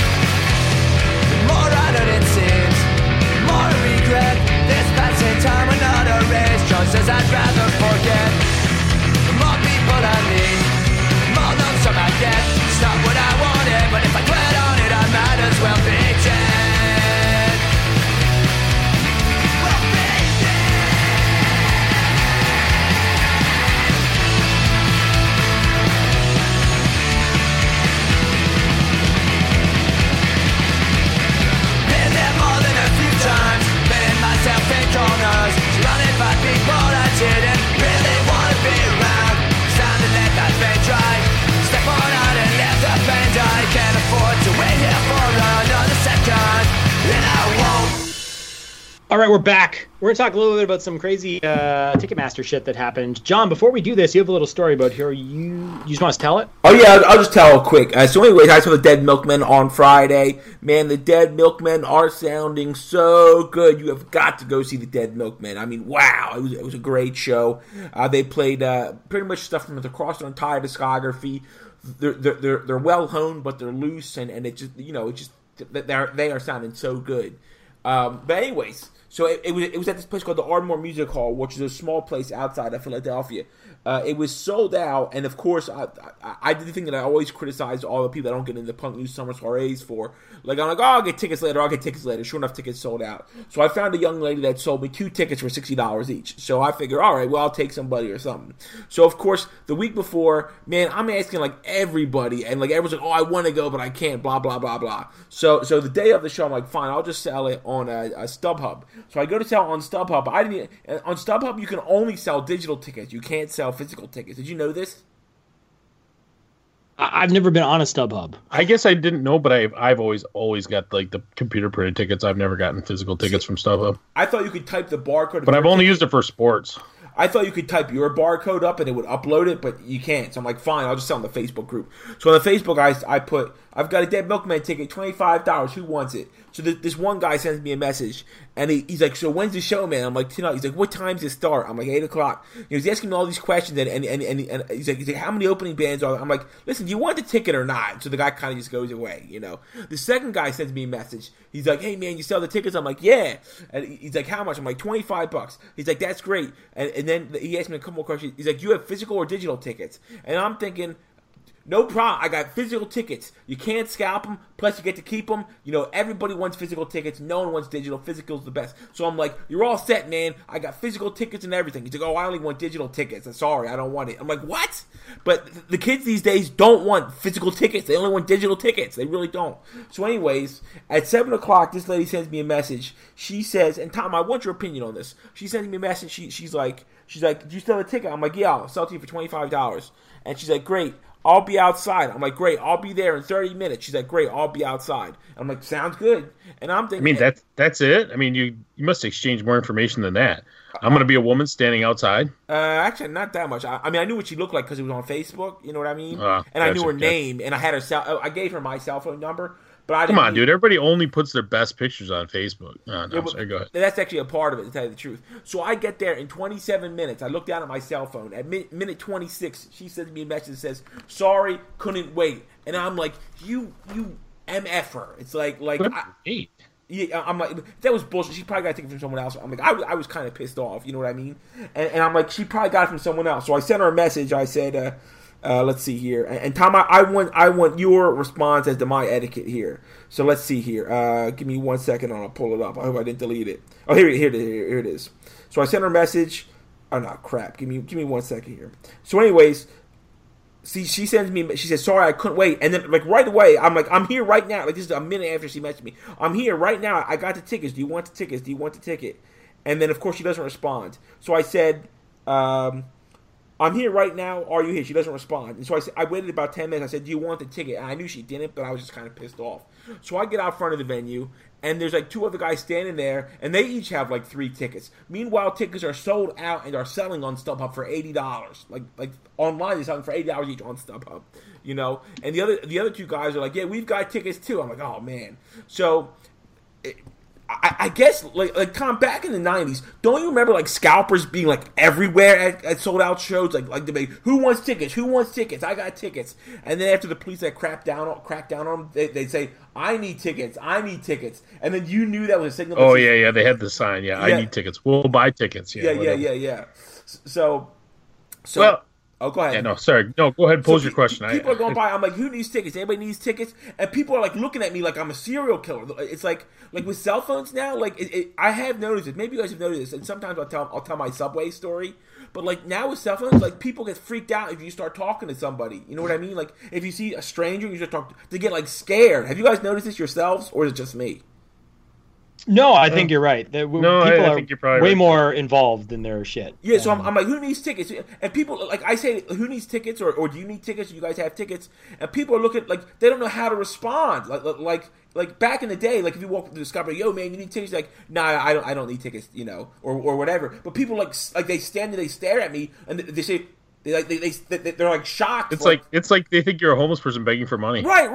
The more harder it seems, the more I regret. This passing time will not erase choices I'd rather forget. The more people I need, the more notes I might get. It's not what I wanted, but if I quit on it, I might as well be dead. Well, be Been there more than a few times, been myself in corners, surrounded by people I didn't All right, we're back. We're going to talk a little bit about some crazy Ticketmaster shit that happened. John, before we do this, you have a little story about here. You just want us to tell it? Oh, yeah, I'll just tell it quick. So anyways, I saw the Dead Milkmen on Friday. Man, the Dead Milkmen are sounding so good. You have got to go see the Dead Milkmen. I mean, wow, it was a great show. They played pretty much stuff from across their entire discography. They're well honed, but they're loose, and it just, they are sounding so good. But anyways, so it was at this place called the Ardmore Music Hall, which is a small place outside of Philadelphia. It was sold out, and of course, I did the thing that I always criticize all the people that don't get into punk news summer soirees for. Like, I'm like, oh, I'll get tickets later. Sure enough, tickets sold out. So I found a young lady that sold me 2 tickets for $60 each. So I figure, all right, well, I'll take somebody or something. So, of course, the week before, man, I'm asking, like, everybody, and, like, everyone's like, oh, I want to go, but I can't, blah, blah, blah, blah. So the day of the show, I'm like, fine, I'll just sell it on a StubHub. So I go to sell on StubHub. On StubHub, you can only sell digital tickets. You can't sell physical tickets. Did you know this? I've never been on a StubHub. I guess I didn't know, but I've always got like the computer printed tickets. I've never gotten physical tickets from StubHub. I thought you could type the barcode. But I've only used it for sports. I thought you could type your barcode up and it would upload it, but you can't. So I'm like, fine, I'll just sell in the Facebook group. So on the Facebook, I put, I've got a Dead Milkman ticket, $25. Who wants it? So this one guy sends me a message, and he's like, so when's the show, man? I'm like, tonight. He's like, what time's it start? I'm like, 8 o'clock. He's asking me all these questions, and he's like, how many opening bands are there? I'm like, listen, do you want the ticket or not? So the guy kind of just goes away, The second guy sends me a message. He's like, hey, man, you sell the tickets? I'm like, yeah. And he's like, how much? I'm like, $25. He's like, that's great. And then he asked me a couple more questions. He's like, you have physical or digital tickets? And I'm thinking, no problem. I got physical tickets. You can't scalp them. Plus, you get to keep them. Everybody wants physical tickets. No one wants digital. Physical's the best. So I'm like, you're all set, man. I got physical tickets and everything. He's like, oh, I only want digital tickets. I'm sorry, I don't want it. I'm like, what? But the kids these days don't want physical tickets. They only want digital tickets. They really don't. So anyways, at 7 o'clock, this lady sends me a message. She says, and Tom, I want your opinion on this. She sends me a message. She's like, do you sell a ticket? I'm like, yeah, I'll sell it to you for $25. And she's like, great. I'll be outside. I'm like, great, I'll be there in 30 minutes. She's like, great, I'll be outside. I'm like, sounds good. And I'm thinking, I mean, that's it? I mean, you must exchange more information than that. I'm going to be a woman standing outside? Actually, not that much. I mean, I knew what she looked like because it was on Facebook. You know what I mean? And gotcha, I knew her name, and I had her I gave her my cell phone number. But come on, dude. Everybody only puts their best pictures on Facebook. Sorry, go ahead. That's actually a part of it, to tell you the truth. So I get there in 27 minutes. I look down at my cell phone. At minute 26, she sends me a message that says, sorry, couldn't wait. And I'm like, you MFer. It's like yeah, I'm like, that was bullshit. She probably got to take it from someone else. I'm like, I was kind of pissed off. You know what I mean? And I'm like, she probably got it from someone else. So I sent her a message. I said, let's see here. And Tom, I want your response as to my etiquette here. So let's see here. Give me 1 second and I'll pull it up. I hope I didn't delete it. Oh, here it is. So I sent her a message. Oh, no, crap. Give me 1 second here. So anyways, see, she sends me, she says, sorry, I couldn't wait. And then, like, right away, I'm like, I'm here right now. Like, this is a minute after she messaged me. I'm here right now. I got the tickets. Do you want the tickets? Do you want the ticket? And then, of course, she doesn't respond. So I said, I'm here right now. Are you here? She doesn't respond. And so I waited about 10 minutes. I said, do you want the ticket? And I knew she didn't, but I was just kind of pissed off. So I get out front of the venue, and there's like 2 other guys standing there, and they each have like 3 tickets. Meanwhile, tickets are sold out and are selling on StubHub for $80. Like online, they're selling for $80 each on StubHub. And the other 2 guys are like, yeah, we've got tickets too. I'm like, oh man. So I guess, like Tom, back in the 90s, don't you remember, like, scalpers being, like, everywhere at sold-out shows? Like debate, who wants tickets? Who wants tickets? I got tickets. And then after the police had cracked down on them, they'd say, I need tickets. I need tickets. And then you knew that was a signal. Oh, yeah, they had the sign. Yeah, I need tickets. We'll buy tickets. Yeah. So well, oh, go ahead. Yeah, no, sorry. No, go ahead. Pose your question. People are going by. I'm like, who needs tickets? Anybody needs tickets? And people are like looking at me like I'm a serial killer. It's like with cell phones now. Like I have noticed it. Maybe you guys have noticed this. And sometimes I'll tell my Subway story. But like now with cell phones, like people get freaked out if you start talking to somebody. You know what I mean? Like if you see a stranger, you just talk. They get like scared. Have you guys noticed this yourselves, or is it just me? No, I think you're right. No, People I are think you're probably way right. more involved in their shit. Yeah, so I'm like, who needs tickets? And people, like, I say, who needs tickets, or do you need tickets? You guys have tickets, and people are looking like they don't know how to respond. Like back in the day, like if you walk into the shop, like, yo, man, you need tickets? Like, nah, I don't need tickets, or whatever. But people like they stand and they stare at me, and they say. They're like shocked. It's like they think you're a homeless person begging for money. Right.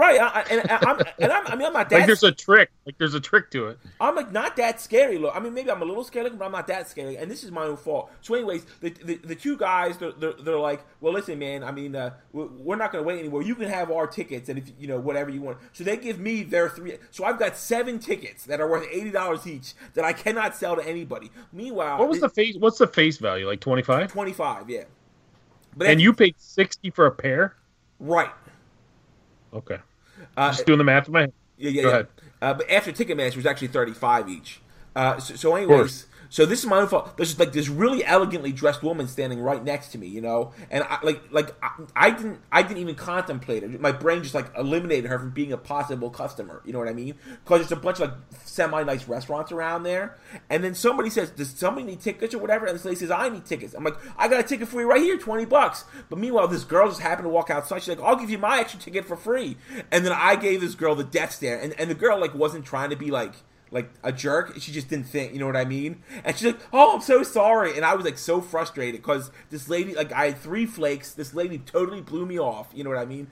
I'm not that. Like there's a trick. Like there's a trick to it. I'm like not that scary. Look, I mean, maybe I'm a little scary, but I'm not that scary. And this is my own fault. So, anyways, the two guys, they're like, well, listen, man. I mean, we're not going to wait anymore. You can have our tickets, and if whatever you want. So they give me their 3. So I've got 7 tickets that are worth $80 each that I cannot sell to anybody. Meanwhile, What's the face value? Like 25? 25, yeah. And you paid $60 for a pair? Right. Okay. Just doing the math in my head. Yeah. Go ahead. But after Ticketmaster, it was actually 35 each. So anyways, so this is my own fault. There's like this really elegantly dressed woman standing right next to me, and I didn't even contemplate it. My brain just like eliminated her from being a possible customer. You know what I mean? Because there's a bunch of like semi-nice restaurants around there, and then somebody says, "Does somebody need tickets or whatever?" And this lady says, "I need tickets." I'm like, "I got a ticket for you right here, $20." But meanwhile, this girl just happened to walk outside. She's like, "I'll give you my extra ticket for free." And then I gave this girl the death stare, and the girl like wasn't trying to be like a jerk. She just didn't think, you know what I mean? And she's like, "Oh, I'm so sorry." And I was like so frustrated because this lady, like I had 3 flakes. This lady totally blew me off. You know what I mean?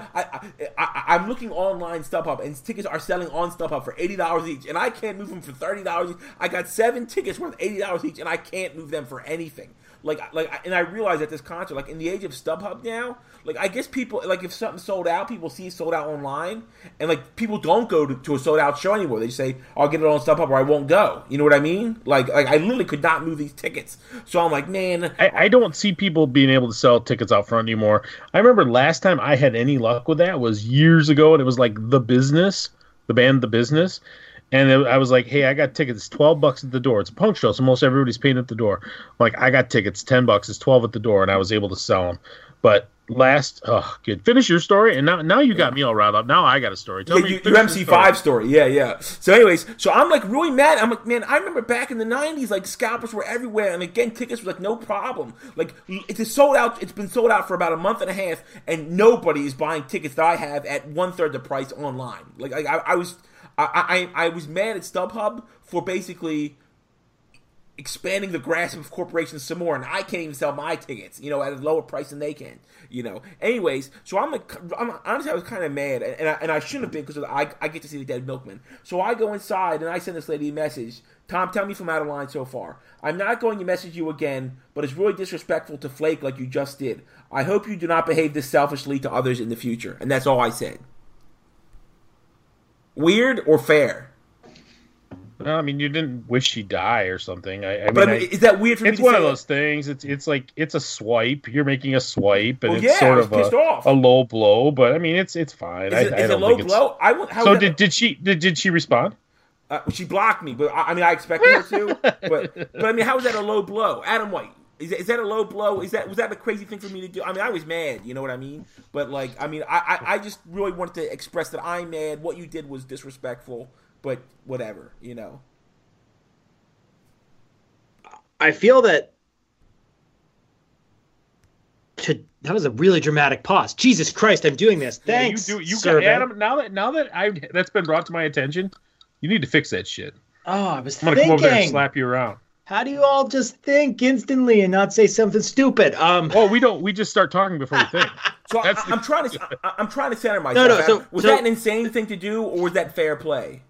I'm looking online StubHub, and tickets are selling on StubHub for $80 each, and I can't move them for $30 each. I got 7 tickets worth $80 each, and I can't move them for anything. And I realized at this concert, like in the age of StubHub now, like I guess people, like if something's sold out, people see it sold out online, and like people don't go to a sold out show anymore. They just say, "I'll get it on StubHub or I won't go." You know what I mean? Like I literally could not move these tickets. So I'm like, man, I don't see people being able to sell tickets out front anymore. I remember last time I had any luck with that was years ago, and it was like The Business, the band The Business. And I was like, "Hey, I got tickets. $12 at the door. It's a punk show, so most everybody's paying at the door." I'm like, "I got tickets. $10. It's 12 at the door," and I was able to sell them. But good. Finish your story, and now you got me all riled up. Now I got a story. Tell me your MC5 story. Yeah. So, anyways, I'm like really mad. I'm like, man, I remember back in the '90s, like scalpers were everywhere, and again, tickets were like no problem. Like it's sold out. It's been sold out for about a month and a half, and nobody is buying tickets that I have at 1/3 the price online. Like I was mad at StubHub for basically expanding the grasp of corporations some more, and I can't even sell my tickets, at a lower price than they can, Anyways, so honestly, I was kind of mad, and I shouldn't have been because I get to see the Dead Milkman. So I go inside and I send this lady a message. "Tom, tell me if I'm out of line so far. I'm not going to message you again, but it's really disrespectful to flake like you just did. I hope you do not behave this selfishly to others in the future." And that's all I said. Weird or fair? No, I mean, you didn't wish she die or something. Is that weird for me to say? It's one of those things. It's like it's a swipe. You're making a swipe, and it's sort of a low blow. But I mean, it's fine. Is it a low blow? Did she respond? She blocked me, but I expected her to. But I mean, how is that a low blow, Adam White? Is that a low blow? Was that a crazy thing for me to do? I mean, I was mad. You know what I mean? But I just really wanted to express that I'm mad. What you did was disrespectful. But whatever, I feel that that was a really dramatic pause. Jesus Christ, I'm doing this. Thanks. Yeah, you got Adam. Now that that's been brought to my attention, you need to fix that shit. Oh, I'm gonna come over there and slap you around. How do you all just think instantly and not say something stupid? Well, we don't. We just start talking before we think. So I'm trying to center myself. No. Was that an insane thing to do, or was that fair play?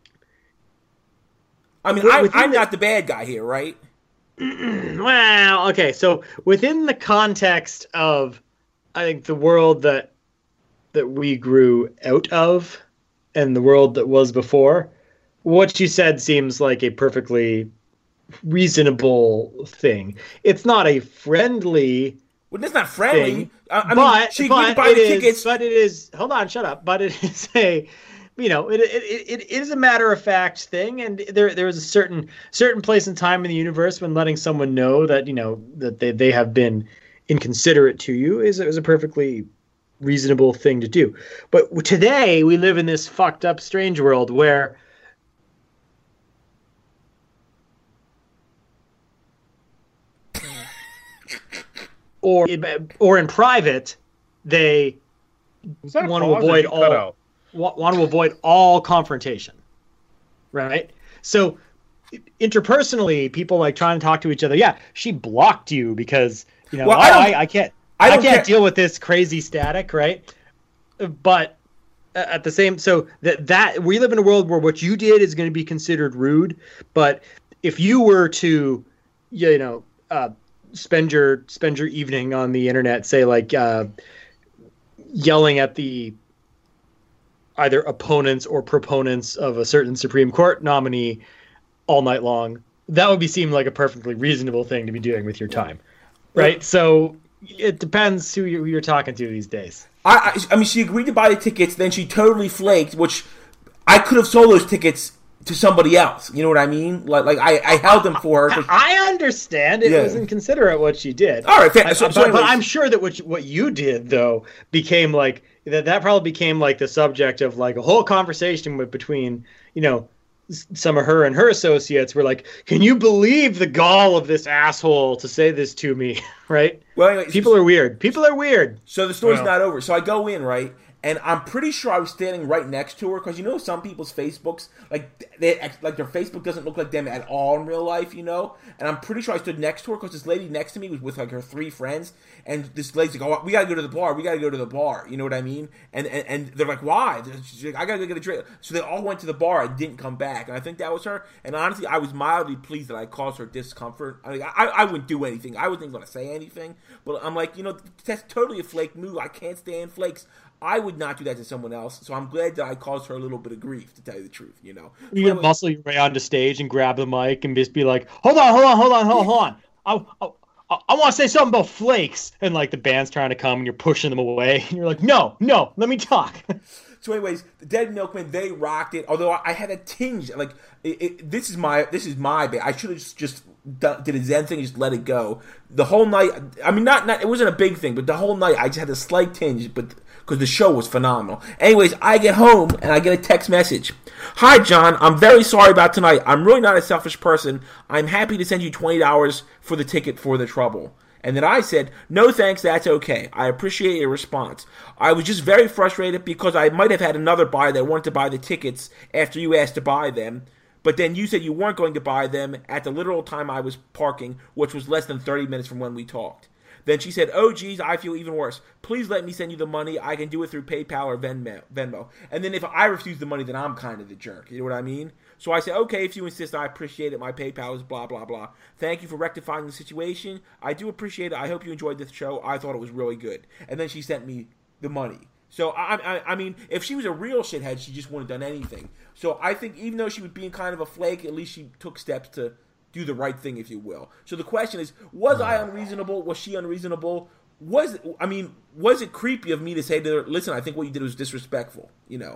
I mean, I'm not the bad guy here, right? Well, okay. So within the context of, I think, the world that we grew out of and the world that was before, what you said seems like a perfectly reasonable thing. It's not a friendly... Well, it's not friendly. She can buy the tickets. But it is... Hold on, shut up. But it is a... it is a matter of fact thing, and there is a certain place and time in the universe when letting someone know that that they have been inconsiderate to you is a perfectly reasonable thing to do. But today we live in this fucked up, strange world where or in private, they want to avoid all confrontation, right? So interpersonally, people like trying to talk to each other. Yeah, she blocked you because I can't deal with this crazy static, right? But at the same, so that we live in a world where what you did is going to be considered rude. But if you were to, spend your evening on the internet, say like yelling at the either opponents or proponents of a certain Supreme Court nominee all night long, that would seem like a perfectly reasonable thing to be doing with your time, right? So it depends who you're talking to these days. I mean, she agreed to buy the tickets, then she totally flaked, which I could have sold those tickets to somebody else. You know what I mean? Like I held them for her. I understand it was inconsiderate what she did. All right, but I'm sure that what you did though became like that probably became like the subject of like a whole conversation between some of her and her associates were like, can you believe the gall of this asshole to say this to me, right? Well, anyway, people are weird. So the story's not over. So I go in, right? And I'm pretty sure I was standing right next to her because some people's Facebooks, like their Facebook doesn't look like them at all in real life, And I'm pretty sure I stood next to her because this lady next to me was with like her 3 friends, and this lady's like, "Oh, we gotta go to the bar. We gotta go to the bar." You know what I mean? And they're like, "Why?" She's like, "I gotta go get a drink." So they all went to the bar and didn't come back, and I think that was her. And honestly, I was mildly pleased that I caused her discomfort. I mean, I wouldn't do anything. I wasn't going to say anything, but I'm like, that's totally a flake move. I can't stand flakes. I would not do that to someone else, so I'm glad that I caused her a little bit of grief, to tell you the truth, You can muscle your way onto stage and grab the mic and just be like, hold on. I want to say something about flakes. And like the band's trying to come and you're pushing them away. And you're like, no, let me talk. So anyways, the Dead Milkmen, they rocked it. Although I had a tinge, like, this is my bad. I should have just did a Zen thing and just let it go. The whole night, I mean, not it wasn't a big thing, but the whole night I just had a slight tinge, but because the show was phenomenal. Anyways, I get home and I get a text message. Hi, John. I'm very sorry about tonight. I'm really not a selfish person. I'm happy to send you $20 for the ticket for the trouble. And then I said, no thanks, that's okay. I appreciate your response. I was just very frustrated because I might have had another buyer that wanted to buy the tickets after you asked to buy them. But then you said you weren't going to buy them at the literal time I was parking, which was less than 30 minutes from when we talked. Then she said, oh, geez, I feel even worse. Please let me send you the money. I can do it through PayPal or Venmo. And then if I refuse the money, then I'm kind of the jerk. You know what I mean? So I said, okay, if you insist, I appreciate it. My PayPal is blah, blah, blah. Thank you for rectifying the situation. I do appreciate it. I hope you enjoyed this show. I thought it was really good. And then she sent me the money. So, I mean, if she was a real shithead, she just wouldn't have done anything. So I think even though she was being kind of a flake, at least she took steps to do the right thing, if you will. So the question is, was I unreasonable? Was she unreasonable? Was it creepy of me to say to her, listen, I think what you did was disrespectful,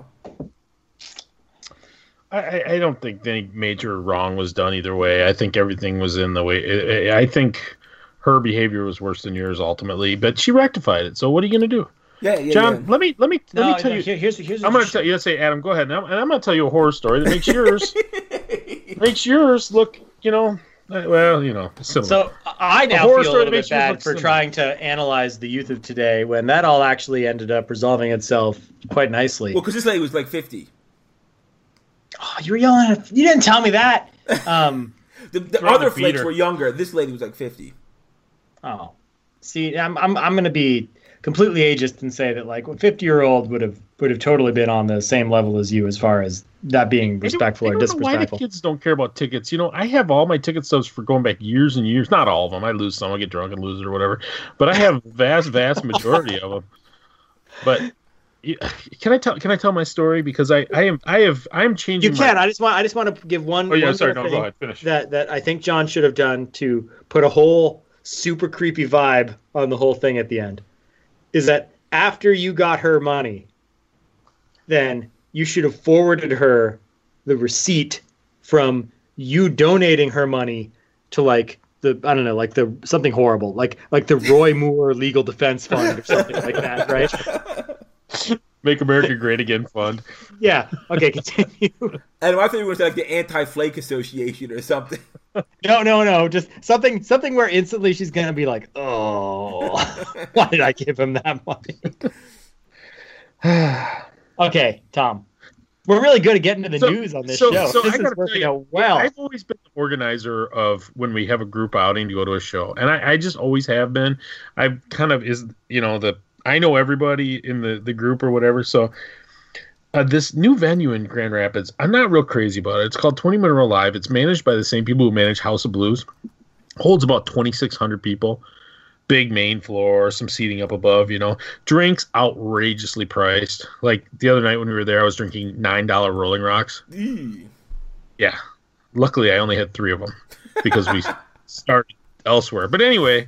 I don't think any major wrong was done either way. I think everything was in the way. I think her behavior was worse than yours ultimately, but she rectified it. So what are you going to do? Yeah, John, yeah. Let me tell you. Here's I'm going to tell you. Let's say, Adam, go ahead now, and I'm going to tell you a horror story that makes yours look, similar. So I now feel a little bit bad for trying to analyze the youth of today when that all actually ended up resolving itself quite nicely. Well, because this lady was like 50. Oh, you were yelling at... You didn't tell me that. The other flakes were younger. This lady was like 50. Oh, see, I'm going to be completely ageist and say that like a 50-year-old would have totally been on the same level as you as far as that being respectful or disrespectful. Why the kids don't care about tickets? I have all my ticket stubs for going back years and years. Not all of them. I lose some. I get drunk and lose it or whatever. But I have vast majority of them. But can I tell my story, because I am changing. You can. I just want to give one. Oh yeah, one sorry. No, thing go ahead. Finish. That I think John should have done to put a whole super creepy vibe on the whole thing at the end. Is that after you got her money, then you should have forwarded her the receipt from you donating her money to something horrible, like the Roy Moore Legal Defense Fund or something like that, right? Make America Great Again Fund. Yeah. Okay, continue. And I thought you were going to say like the Anti-Flake Association or something. No. Just something where instantly she's gonna be like, "Oh, why did I give him that money?" Okay, Tom. We're really good at getting to the news on this show. So this I is gotta working tell you, out well. I've always been the organizer of when we have a group outing to go to a show, and I just always have been. I kind of I know everybody in the group or whatever. So this new venue in Grand Rapids, I'm not real crazy about it. It's called 20 Monroe Live. It's managed by the same people who manage House of Blues. Holds about 2,600 people. Big main floor, some seating up above, Drinks outrageously priced. Like the other night when we were there, I was drinking $9 Rolling Rocks. Yeah. Luckily, I only had 3 of them because we started elsewhere. But anyway,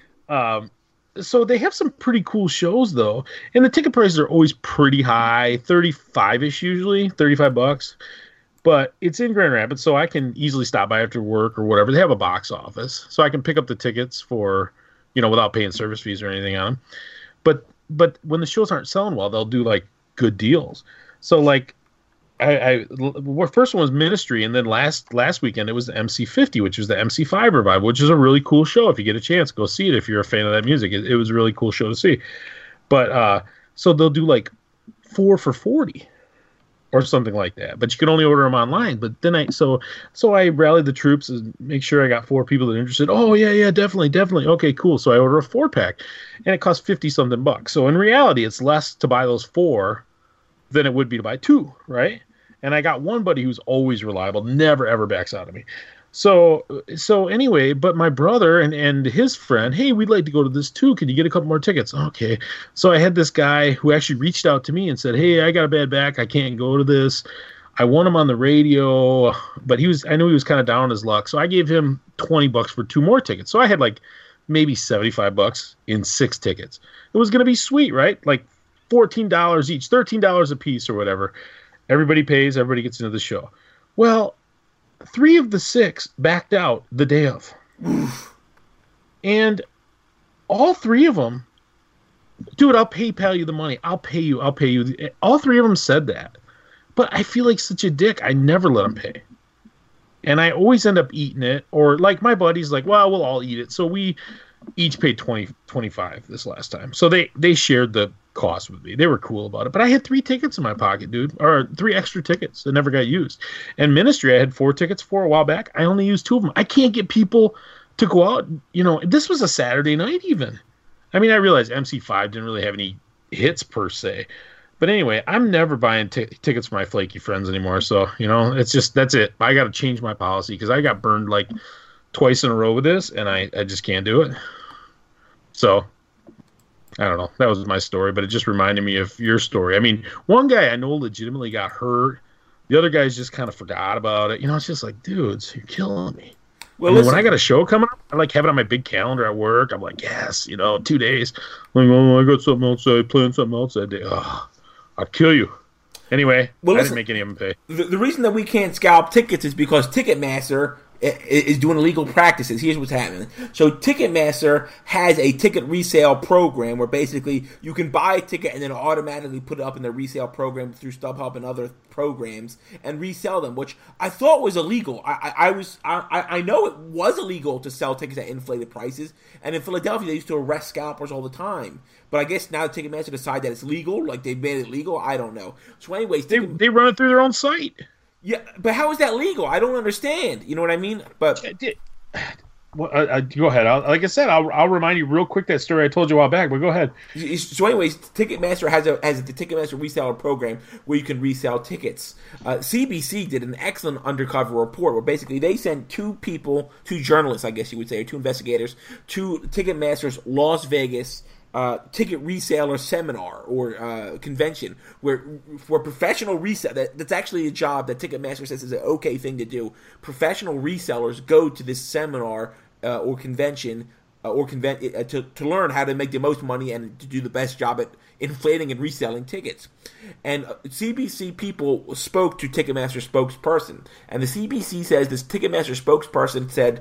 so they have some pretty cool shows, though. And the ticket prices are always pretty high, 35-ish usually, $35. But it's in Grand Rapids, so I can easily stop by after work or whatever. They have a box office, so I can pick up the tickets for... without paying service fees or anything on them. But when the shows aren't selling well, they'll do like good deals. So like, first one was Ministry, and then last weekend it was the MC50, which was the MC5 revival, which is a really cool show. If you get a chance, go see it. If you're a fan of that music, it was a really cool show to see. But so they'll do like 4 for $40. Or something like that, but you can only order them online. But then I rallied the troops and make sure I got 4 people that are interested. Oh yeah, definitely. Okay, cool. So I order a 4-pack, and it costs $50-something bucks. So in reality, it's less to buy those 4 than it would be to buy 2, right? And I got one buddy who's always reliable, never ever backs out of me. So anyway, but my brother and his friend, hey, we'd like to go to this too. Can you get a couple more tickets? Okay. So I had this guy who actually reached out to me and said, hey, I got a bad back. I can't go to this. I want him on the radio, but I knew he was kind of down on his luck. So I gave him $20 for 2 more tickets. So I had like maybe $75 in 6 tickets. It was going to be sweet, right? Like $14 each, $13 a piece or whatever. Everybody pays, everybody gets into the show. Well, 3 of the 6 backed out the day of. And all 3 of them, dude, I'll PayPal you the money. I'll pay you. All 3 of them said that. But I feel like such a dick. I never let them pay. And I always end up eating it. Or like my buddy's like, well, we'll all eat it. So we each paid $25 this last time. So they shared the cost with me. They were cool about it. But I had 3 tickets in my pocket, dude. Or 3 extra tickets that never got used. And Ministry, I had 4 tickets for a while back. I only used 2 of them. I can't get people to go out. This was a Saturday night even. I mean, I realized MC5 didn't really have any hits per se. But anyway, I'm never buying tickets for my flaky friends anymore. So, that's it. I got to change my policy because I got burned like twice in a row with this, and I just can't do it. So, I don't know. That was my story, but it just reminded me of your story. I mean, one guy I know legitimately got hurt. The other guys just kind of forgot about it. It's just like, dudes, you're killing me. Well, when I got a show coming up, I like have it on my big calendar at work. I'm like, yes, 2 days. I'm like, oh, I got something else. I planned something else that day. Oh, I'd kill you. Anyway, I didn't make any of them pay. The reason that we can't scalp tickets is because Ticketmaster is doing illegal practices. Here's what's happening. So Ticketmaster has a ticket resale program where basically you can buy a ticket and then automatically put it up in the resale program through StubHub and other programs and resell them, which I thought was illegal. I know it was illegal to sell tickets at inflated prices, and in Philadelphia they used to arrest scalpers all the time. But I guess now Ticketmaster decided that it's legal, like they made it legal. I don't know. So anyways, they run it through their own site. Yeah, but how is that legal? I don't understand. You know what I mean? But go ahead. Like I said, I'll remind you real quick that story I told you a while back. But go ahead. So, anyways, Ticketmaster has the Ticketmaster reseller program where you can resell tickets. CBC did an excellent undercover report where basically they sent 2 journalists, I guess you would say, or 2 investigators, to Ticketmaster's Las Vegas ticket reseller seminar or convention where for professional resell that's actually a job that Ticketmaster says is an okay thing to do. Professional resellers go to this seminar or convention to learn how to make the most money and to do the best job at inflating and reselling tickets. And CBC people spoke to Ticketmaster spokesperson, and the CBC says this Ticketmaster spokesperson said,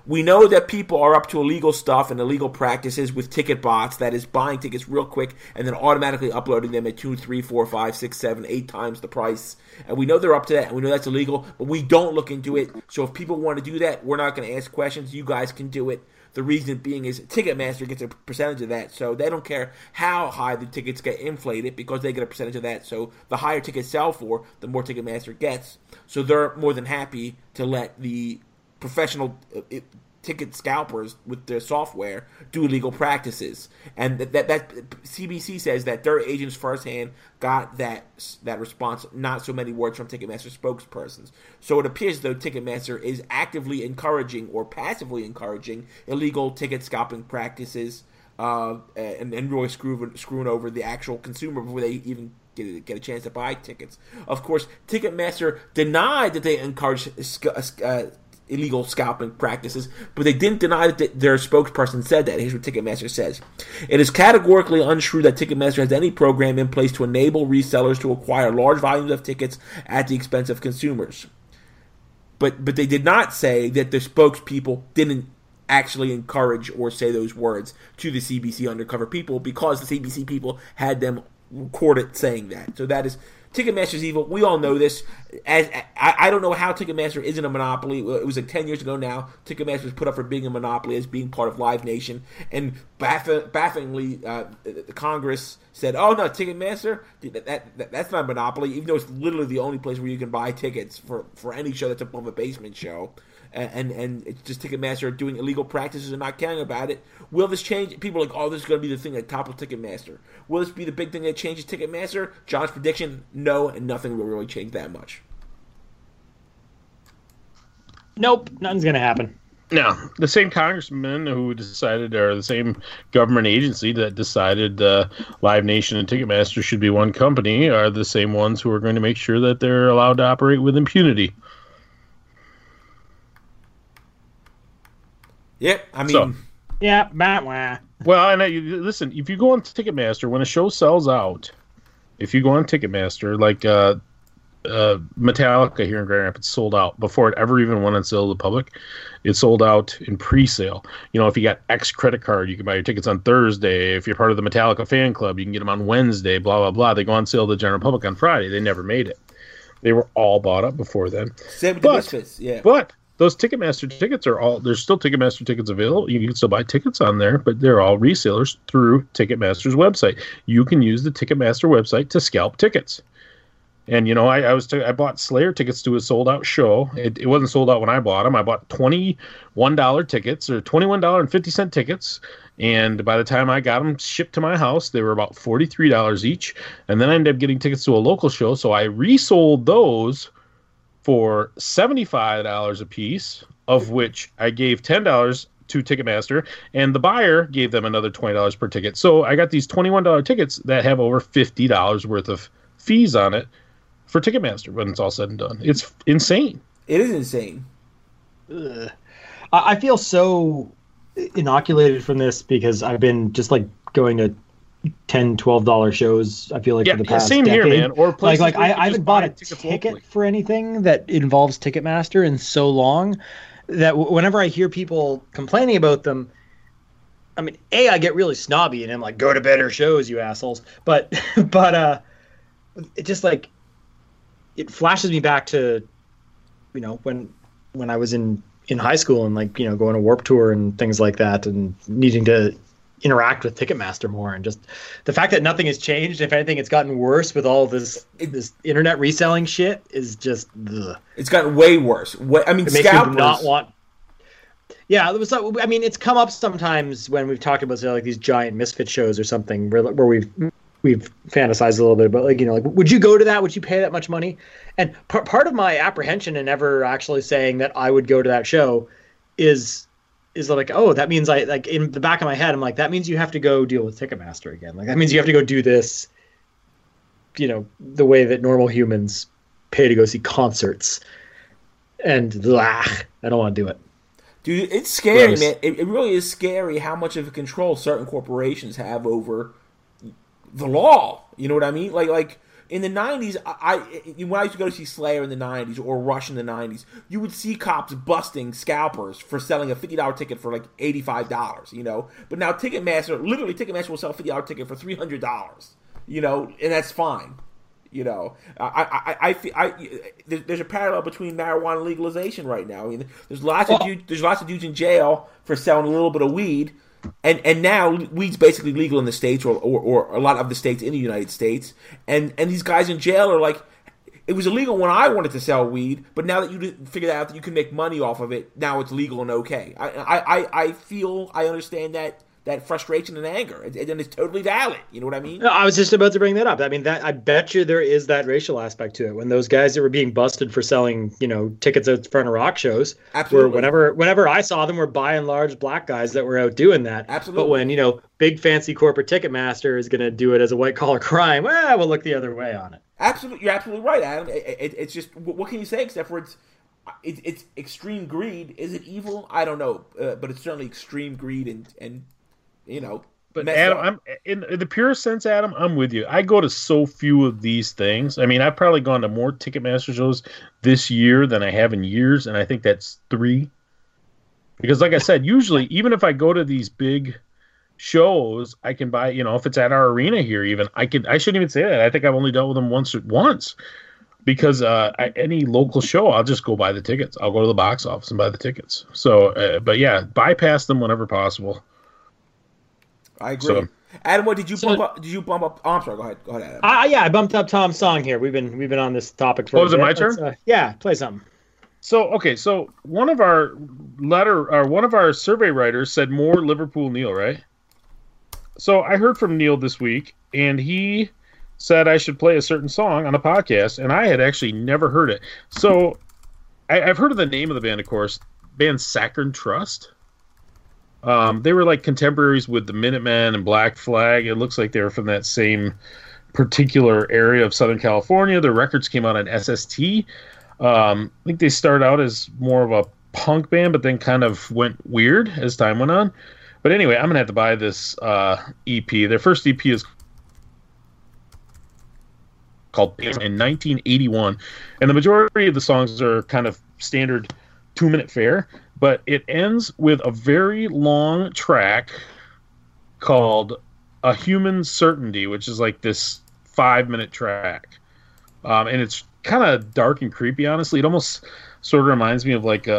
We know that people are up to illegal stuff and illegal practices with ticket bots, that is buying tickets real quick and then automatically uploading them at 2, 3, 4, 5, 6, 7, 8 times the price. And we know they're up to that, and we know that's illegal, but we don't look into it. So if people want to do that, we're not going to ask questions. You guys can do it. The reason being is Ticketmaster gets a percentage of that, so they don't care how high the tickets get inflated because they get a percentage of that. So the higher tickets sell for, the more Ticketmaster gets. So they're more than happy to let the professional ticket scalpers with their software do illegal practices, and that CBC says that their agents firsthand got that response. Not so many words from Ticketmaster spokespersons. So it appears as though Ticketmaster is actively encouraging or passively encouraging illegal ticket scalping practices, and really screwing over the actual consumer before they even get a chance to buy tickets. Of course, Ticketmaster denied that they encourage illegal scalping practices, but they didn't deny that their spokesperson said that. Here's what Ticketmaster says. It is categorically untrue that Ticketmaster has any program in place to enable resellers to acquire large volumes of tickets at the expense of consumers. But they did not say that the spokespeople didn't actually encourage or say those words to the CBC undercover people, because the CBC people had them recorded saying that. So that is Ticketmaster's evil. We all know this. I don't know how Ticketmaster isn't a monopoly. It was like 10 years ago now. Ticketmaster was put up for being a monopoly as being part of Live Nation. And bafflingly, the Congress said, oh, no, Ticketmaster, that's not a monopoly, even though it's literally the only place where you can buy tickets for any show that's above a basement show. And it's just Ticketmaster doing illegal practices and not caring about it. Will this change? People are like, oh, this is going to be the thing that topples Ticketmaster. Will this be the big thing that changes Ticketmaster? John's prediction, no, and nothing will really change that much. Nope, nothing's going to happen. Now, the same congressman who decided, or the same government agency that decided Live Nation and Ticketmaster should be one company, are the same ones who are going to make sure that they're allowed to operate with impunity. Yeah, I mean... Yeah, bah. Well, and listen, if you go on Ticketmaster, when a show sells out, if you go on Ticketmaster, like Metallica here in Grand Rapids sold out before it ever even went on sale to the public. It sold out in pre-sale. You know, if you got X credit card, you can buy your tickets on Thursday. If you're part of the Metallica fan club, you can get them on Wednesday, blah, blah, blah. They go on sale to the general public on Friday. They never made it. They were all bought up before then. Same with the Misfits, yeah. But those Ticketmaster tickets there's still Ticketmaster tickets available. You can still buy tickets on there, but they're all resellers through Ticketmaster's website. You can use the Ticketmaster website to scalp tickets. And, you know, I bought Slayer tickets to a sold-out show. It wasn't sold out when I bought them. I bought $21 tickets, or $21.50 tickets. And by the time I got them shipped to my house, they were about $43 each. And then I ended up getting tickets to a local show, so I resold those for $75 a piece, of which I gave $10 to Ticketmaster, and the buyer gave them another $20 per ticket. So I got these $21 tickets that have over $50 worth of fees on it for Ticketmaster when it's all said and done. It's insane. It is insane. Ugh. I feel so inoculated from this because I've been just like going to $10, $12 shows, I feel like, for the past same decade. Here, man. Or like I haven't bought a ticket for anything that involves Ticketmaster in so long that whenever I hear people complaining about them, I mean, I get really snobby and I'm like, go to better shows, you assholes. But it just like, it flashes me back to, you know, when I was in high school and, like, you know, going to Warped Tour and things like that and needing to interact with Ticketmaster more, and just the fact that nothing has changed. If anything, it's gotten worse with all this internet reselling shit is just ugh. It's gotten way worse. I mean, it makes me not want. Yeah, it was. I mean, it's come up sometimes when we've talked about, say, like, these giant Misfit shows or something where we've fantasized a little bit about, like, you know, like, would you go to that? Would you pay that much money? And part of my apprehension in ever actually saying that I would go to that show is like, oh, that means I, like, in the back of my head, I'm like, that means you have to go deal with Ticketmaster again. Like, that means you have to go do this, you know, the way that normal humans pay to go see concerts. And I don't want to do it. Dude, it's scary, man. It really is scary how much of a control certain corporations have over the law. You know what I mean? Like in the 90s, when I used to go to see Slayer in the 90s or Rush in the 90s, you would see cops busting scalpers for selling a $50 ticket for like $85, you know. But now Ticketmaster will sell a $50 ticket for $300, you know, and that's fine. You know, there's a parallel between marijuana legalization right now. I mean, there's lots of dudes in jail for selling a little bit of weed, and now weed's basically legal in the states or a lot of the states in the United States, and these guys in jail are like, it was illegal when I wanted to sell weed, but now that you figured out that you can make money off of it, now it's legal and okay. I understand that frustration and anger, and it's totally valid. You know what I mean? I was just about to bring that up. I mean, that I bet you there is that racial aspect to it. When those guys that were being busted for selling, you know, tickets out front of rock shows, absolutely. Whenever I saw them, were by and large black guys that were out doing that. Absolutely. But when, you know, big fancy corporate Ticketmaster is going to do it as a white collar crime, well, we'll look the other way on it. Absolutely, you're absolutely right, Adam. It's just, what can you say except for it's extreme greed. Is it evil? I don't know, but it's certainly extreme greed and you know. But Adam, I'm in the purest sense, Adam, I'm with you. I go to so few of these things. I mean, I've probably gone to more Ticketmaster shows this year than I have in years, and I think that's 3. Because like I said, usually, even if I go to these big shows, I can buy, you know, if it's at our arena here, even, I shouldn't even say that. I think I've only dealt with them once. Because any local show, I'll just go buy the tickets. I'll go to the box office and buy the tickets. So, but yeah, bypass them whenever possible. I agree. So, Adam, what did you bump up? Did you bump up? Oh, I'm sorry. Go ahead, Adam. I bumped up Tom's song here. We've been on this topic for. Oh, is it my turn? Yeah, play something. So one of our survey writers said more Liverpool Neil, right? So I heard from Neil this week, and he said I should play a certain song on a podcast, and I had actually never heard it. So I've heard of the name of the band, of course, band Saccharine Trust. They were like contemporaries with the Minutemen and Black Flag. It looks like they were from that same particular area of Southern California. Their records came out on SST. I think they started out as more of a punk band, but then kind of went weird as time went on. But anyway, I'm going to have to buy this EP. Their first EP is called in 1981. And the majority of the songs are kind of standard 2-minute fare. But it ends with a very long track called A Human Certainty, which is like this 5-minute track. And it's kind of dark and creepy, honestly. It almost sort of reminds me of like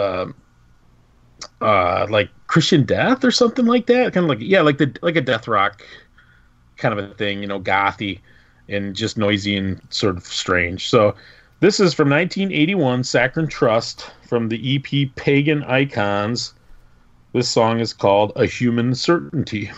Christian Death or something like that. Kind of like a death rock kind of a thing, you know, gothy and just noisy and sort of strange. So this is from 1981, Saccharine Trust, from the EP Pagan Icons. This song is called A Human Certainty.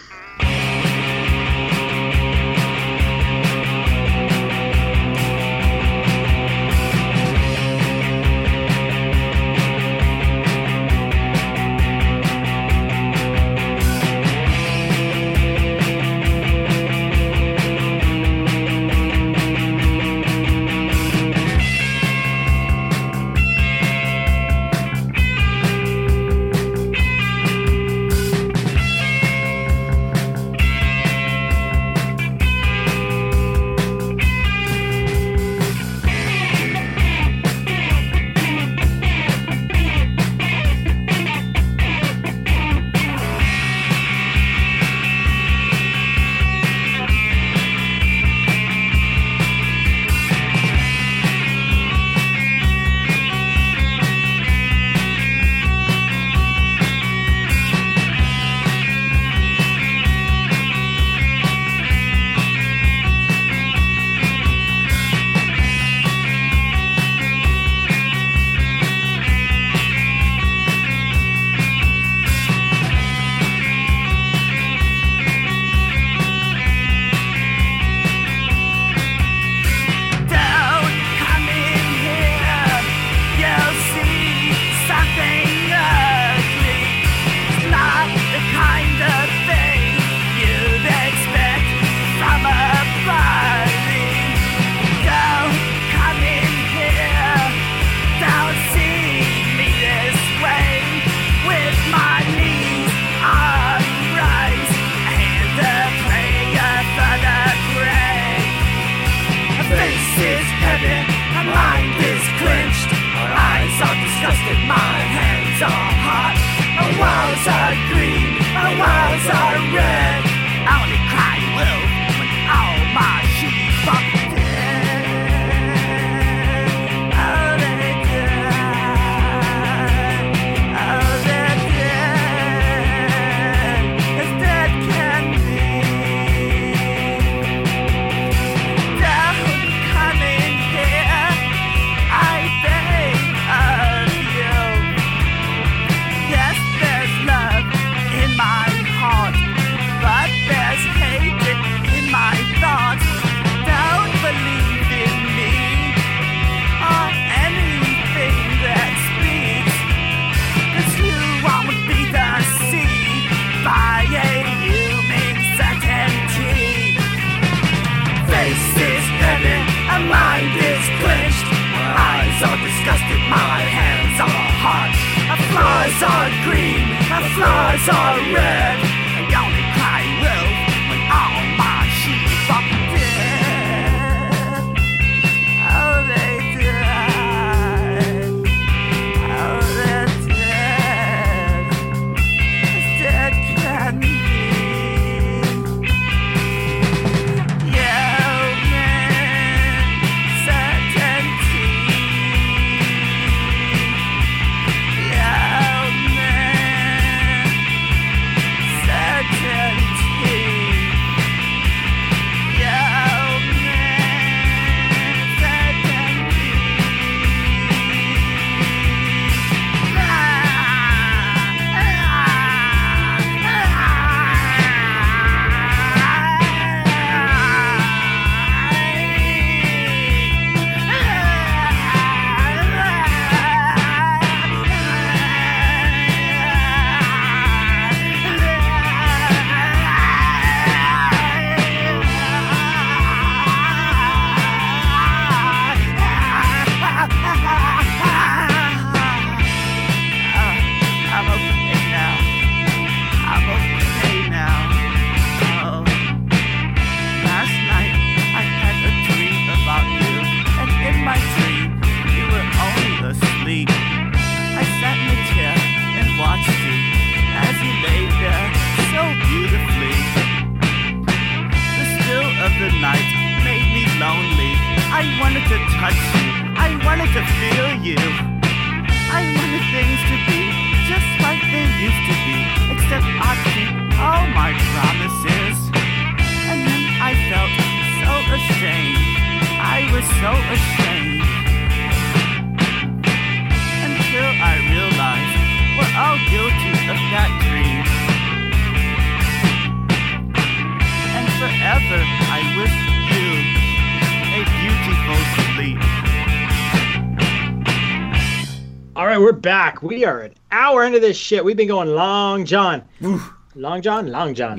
promises. And then I felt so ashamed. I was so ashamed. Until I realized we're all guilty of that dream. And forever I wish you a beautiful sleep. All right, we're back. We are an hour into this shit. We've been going long, John. Long John. Long John.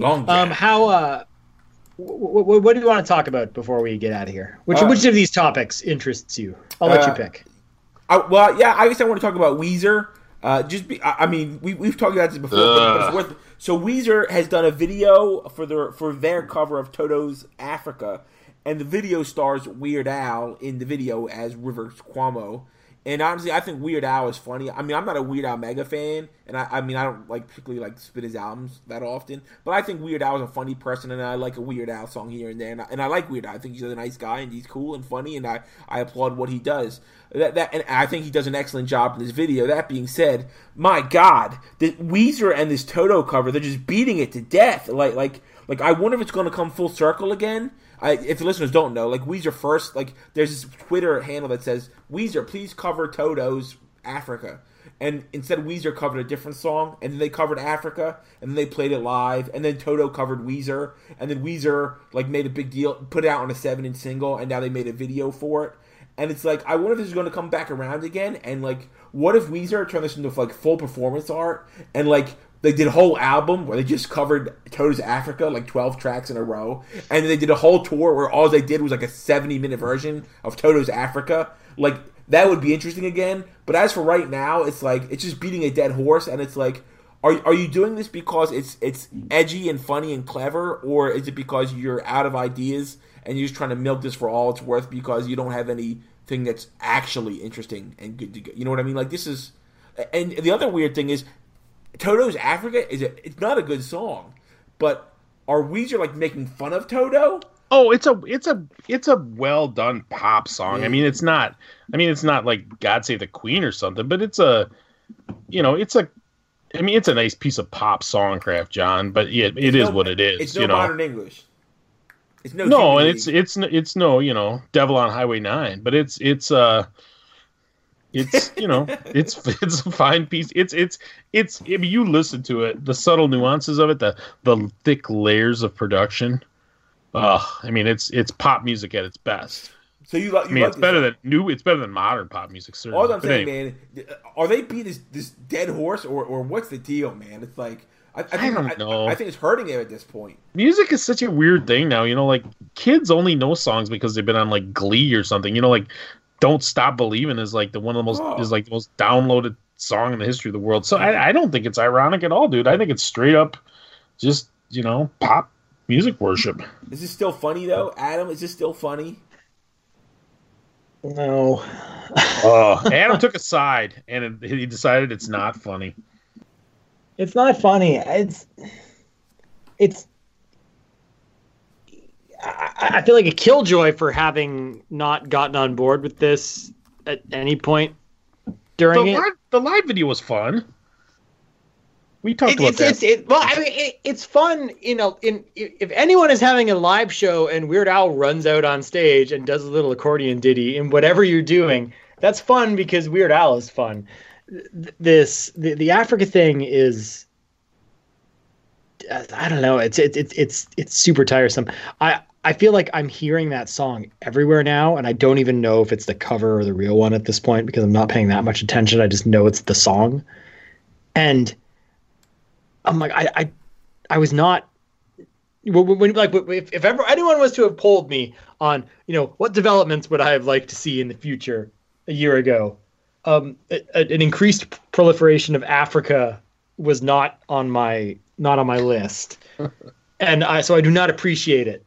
What do you want to talk about before we get out of here? Which of these topics interests you? I'll let you pick. I guess I want to talk about Weezer. We've talked about this before, but it's worth. So Weezer has done a video for their cover of Toto's Africa, and the video stars Weird Al in the video as Rivers Cuomo. And honestly, I think Weird Al is funny. I mean, I'm not a Weird Al mega fan, and I don't particularly spit his albums that often. But I think Weird Al is a funny person, and I like a Weird Al song here and there. And I like Weird Al. I think he's a nice guy, and he's cool and funny, and I applaud what he does. And I think he does an excellent job in this video. That being said, my God, the Weezer and this Toto cover, they're just beating it to death. Like I wonder if it's going to come full circle again. If the listeners don't know, Weezer first, there's this Twitter handle that says, Weezer, please cover Toto's Africa. And instead Weezer covered a different song, and then they covered Africa, and then they played it live, and then Toto covered Weezer, and then Weezer, made a big deal, put it out on a 7-inch single, and now they made a video for it. And it's I wonder if this is going to come back around again, and what if Weezer turned this into full performance art, and they did a whole album where they just covered Toto's Africa, 12 tracks in a row. And then they did a whole tour where all they did was a 70-minute version of Toto's Africa. That would be interesting again. But as for right now, it's it's just beating a dead horse. And it's are you doing this because it's edgy and funny and clever? Or is it because you're out of ideas and you're just trying to milk this for all it's worth because you don't have anything that's actually interesting and good to go? You know what I mean? This is... And the other weird thing is, Toto's Africa it's not a good song, but are Weezer making fun of Toto? Oh, it's a well done pop song. Yeah. I mean, it's not like God Save the Queen or something, but it's a nice piece of pop songcraft, John. But it is what it is. It's no modern English. It's no. No, and it's no Devil on Highway 9, but it's it's a fine piece. It's if you listen to it, the subtle nuances of it, the thick layers of production. It's pop music at its best. So it's better than modern pop music, certainly. All I'm saying, man, are they beating this dead horse or what's the deal, man? It's I don't know. I think it's hurting him at this point. Music is such a weird thing now. Kids only know songs because they've been on Glee or something. Don't Stop Believin' is the one of the most the most downloaded song in the history of the world. So I don't think it's ironic at all, dude. I think it's straight up just pop music worship. Is this still funny though, Adam? Is this still funny? No. Adam took a side and he decided it's not funny. It's not funny. It's. I feel like a killjoy for having not gotten on board with this at any point during it. The live video was fun. We talked about that. It's fun. If anyone is having a live show and Weird Al runs out on stage and does a little accordion ditty in whatever you're doing, that's fun because Weird Al is fun. The Africa thing is. I don't know. It's super tiresome. I feel like I'm hearing that song everywhere now, and I don't even know if it's the cover or the real one at this point because I'm not paying that much attention. I just know it's the song, and I'm I was not. If ever anyone was to have polled me on what developments would I have liked to see in the future a year ago, an increased proliferation of Africa was not on my list, and so I do not appreciate it.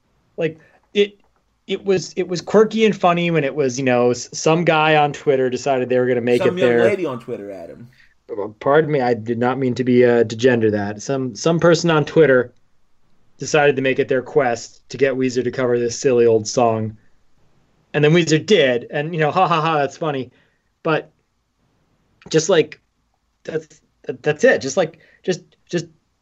It was quirky and funny when it was some guy on Twitter decided they were going to make some it there. Some young lady on Twitter, Adam. Pardon me, I did not mean to be to gender that. Some person on Twitter decided to make it their quest to get Weezer to cover this silly old song, and then Weezer did, and ha ha ha, that's funny, but just that's it. Just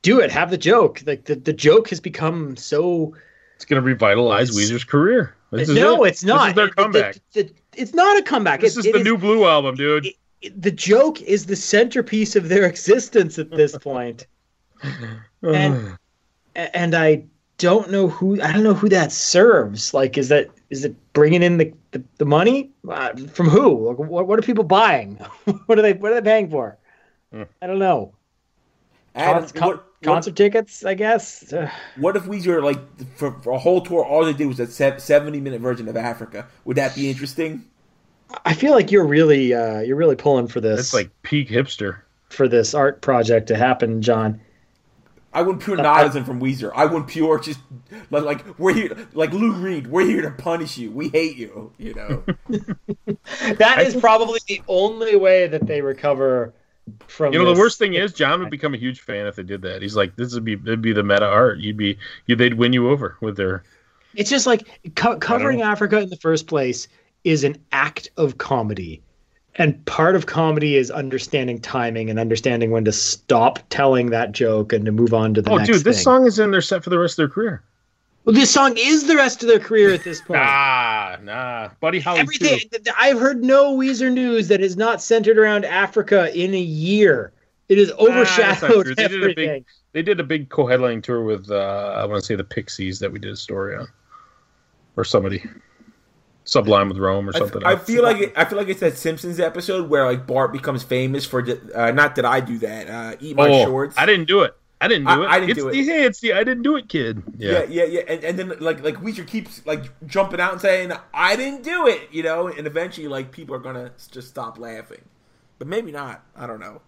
do it. Have the joke. Like the joke has become so. It's going to revitalize Weezer's career. It's not. This is their comeback. It's not a comeback. This is the new Blue album, dude. The joke is the centerpiece of their existence at this point. and I don't know who that serves. Like, is it bringing in the money from who? What are people buying? what are they paying for? I don't know. Concert tickets, I guess. What if Weezer, like, for a whole tour, all they did was a 70-minute version of Africa? Would that be interesting? I feel like you're really pulling for this. It's like peak hipster for this art project to happen, John. I want pure nihilism from Weezer. I want pure just like we're here, like Lou Reed. We're here to punish you. We hate you. You know. That is probably the only way that they recover from. The worst thing is John would become a huge fan if they did that. He's like, it'd be the meta art. They'd win you over with their. It's just like covering Africa in the first place is an act of comedy. And part of comedy is understanding timing and understanding when to stop telling that joke and to move on to the next thing. Oh, dude, this song is in their set for the rest of their career. Well, this song is the rest of their career at this point. Nah. Buddy Holly everything. I've heard no Weezer news that is not centered around Africa in a year. It has overshadowed everything. They did a big co-headlining tour with, I want to say, the Pixies that we did a story on. Or somebody. Sublime with Rome or something. I feel like it's that Simpsons episode where like Bart becomes famous for not that I do that. Eat my shorts. I didn't do it. I didn't do it. It's the I didn't do it, kid. Yeah. And then like Weezer keeps like jumping out and saying I didn't do it, you know, and eventually like people are gonna just stop laughing, but maybe not. I don't know.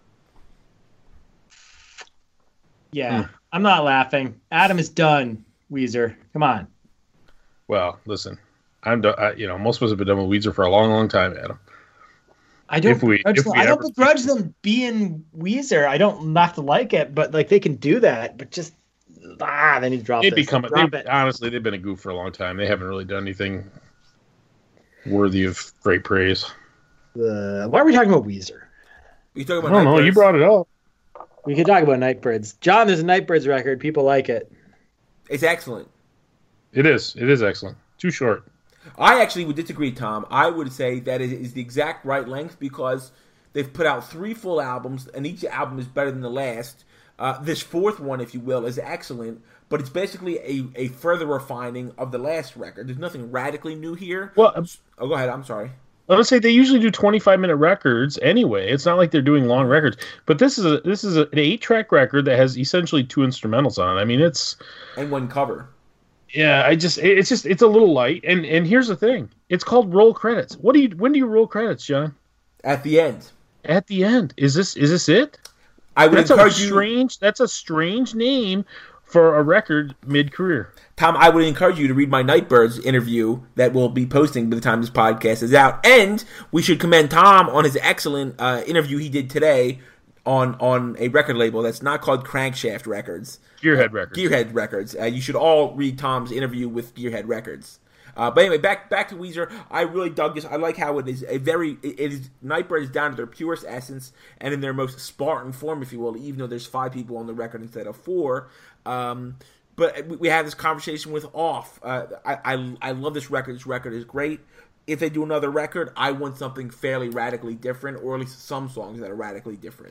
Yeah, I'm not laughing. Adam is done. Weezer, come on. Well, listen. I'm done. Most of us have been done with Weezer for a long, long time, Adam. I don't begrudge them being Weezer. I don't have to like it, but like they can do that. But just they need to drop it. Honestly, they've been a goof for a long time. They haven't really done anything worthy of great praise. Why are we talking about Weezer? You talking about? I don't know. You brought it up. We could talk about Nightbirds. John, there's a Nightbirds record. People like it. It's excellent. It is. It is excellent. Too short. I actually would disagree, Tom. I would say that it is the exact right length because they've put out 3 full albums, and each album is better than the last. This fourth one, if you will, is excellent, but it's basically a further refining of the last record. There's nothing radically new here. Well, go ahead. I'm sorry. I would say they usually do 25-minute records anyway. It's not like they're doing long records, but this is an 8-track record that has essentially 2 instrumentals on it. I mean, and 1 cover. Yeah, it's a little light. And here's the thing. It's called roll credits. When do you roll credits, John? At the end. At the end. Is this it? I would encourage you. That's a strange name for a record mid-career. Tom, I would encourage you to read my Nightbirds interview that we'll be posting by the time this podcast is out. And we should commend Tom on his excellent interview he did today on a record label that's not called Crankshaft Records. Gearhead Records. Gearhead Records. You should all read Tom's interview with Gearhead Records. But anyway, back to Weezer. I really dug this. I like how it is Nightbird is down to their purest essence and in their most Spartan form, if you will, even though there's 5 people on the record instead of 4. But we had this conversation with Off. I love this record. This record is great. If they do another record, I want something fairly radically different, or at least some songs that are radically different.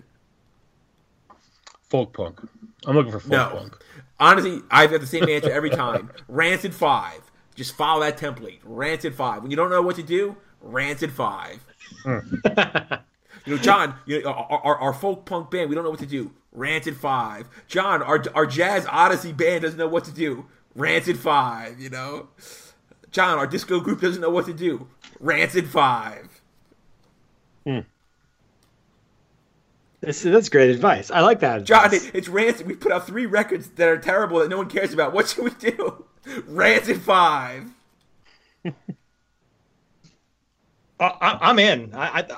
Folk punk. I'm looking for folk punk. Honestly, I've got the same answer every time. Rancid 5. Just follow that template. Rancid 5. When you don't know what to do, Rancid 5. John, our folk punk band, we don't know what to do. Rancid 5. John, our Jazz Odyssey band doesn't know what to do. Rancid 5, John, our disco group doesn't know what to do. Rancid 5. That's great advice. I like that advice. John, it's Rancid. We put out 3 records that are terrible that no one cares about. What should we do? Rancid 5. I'm in.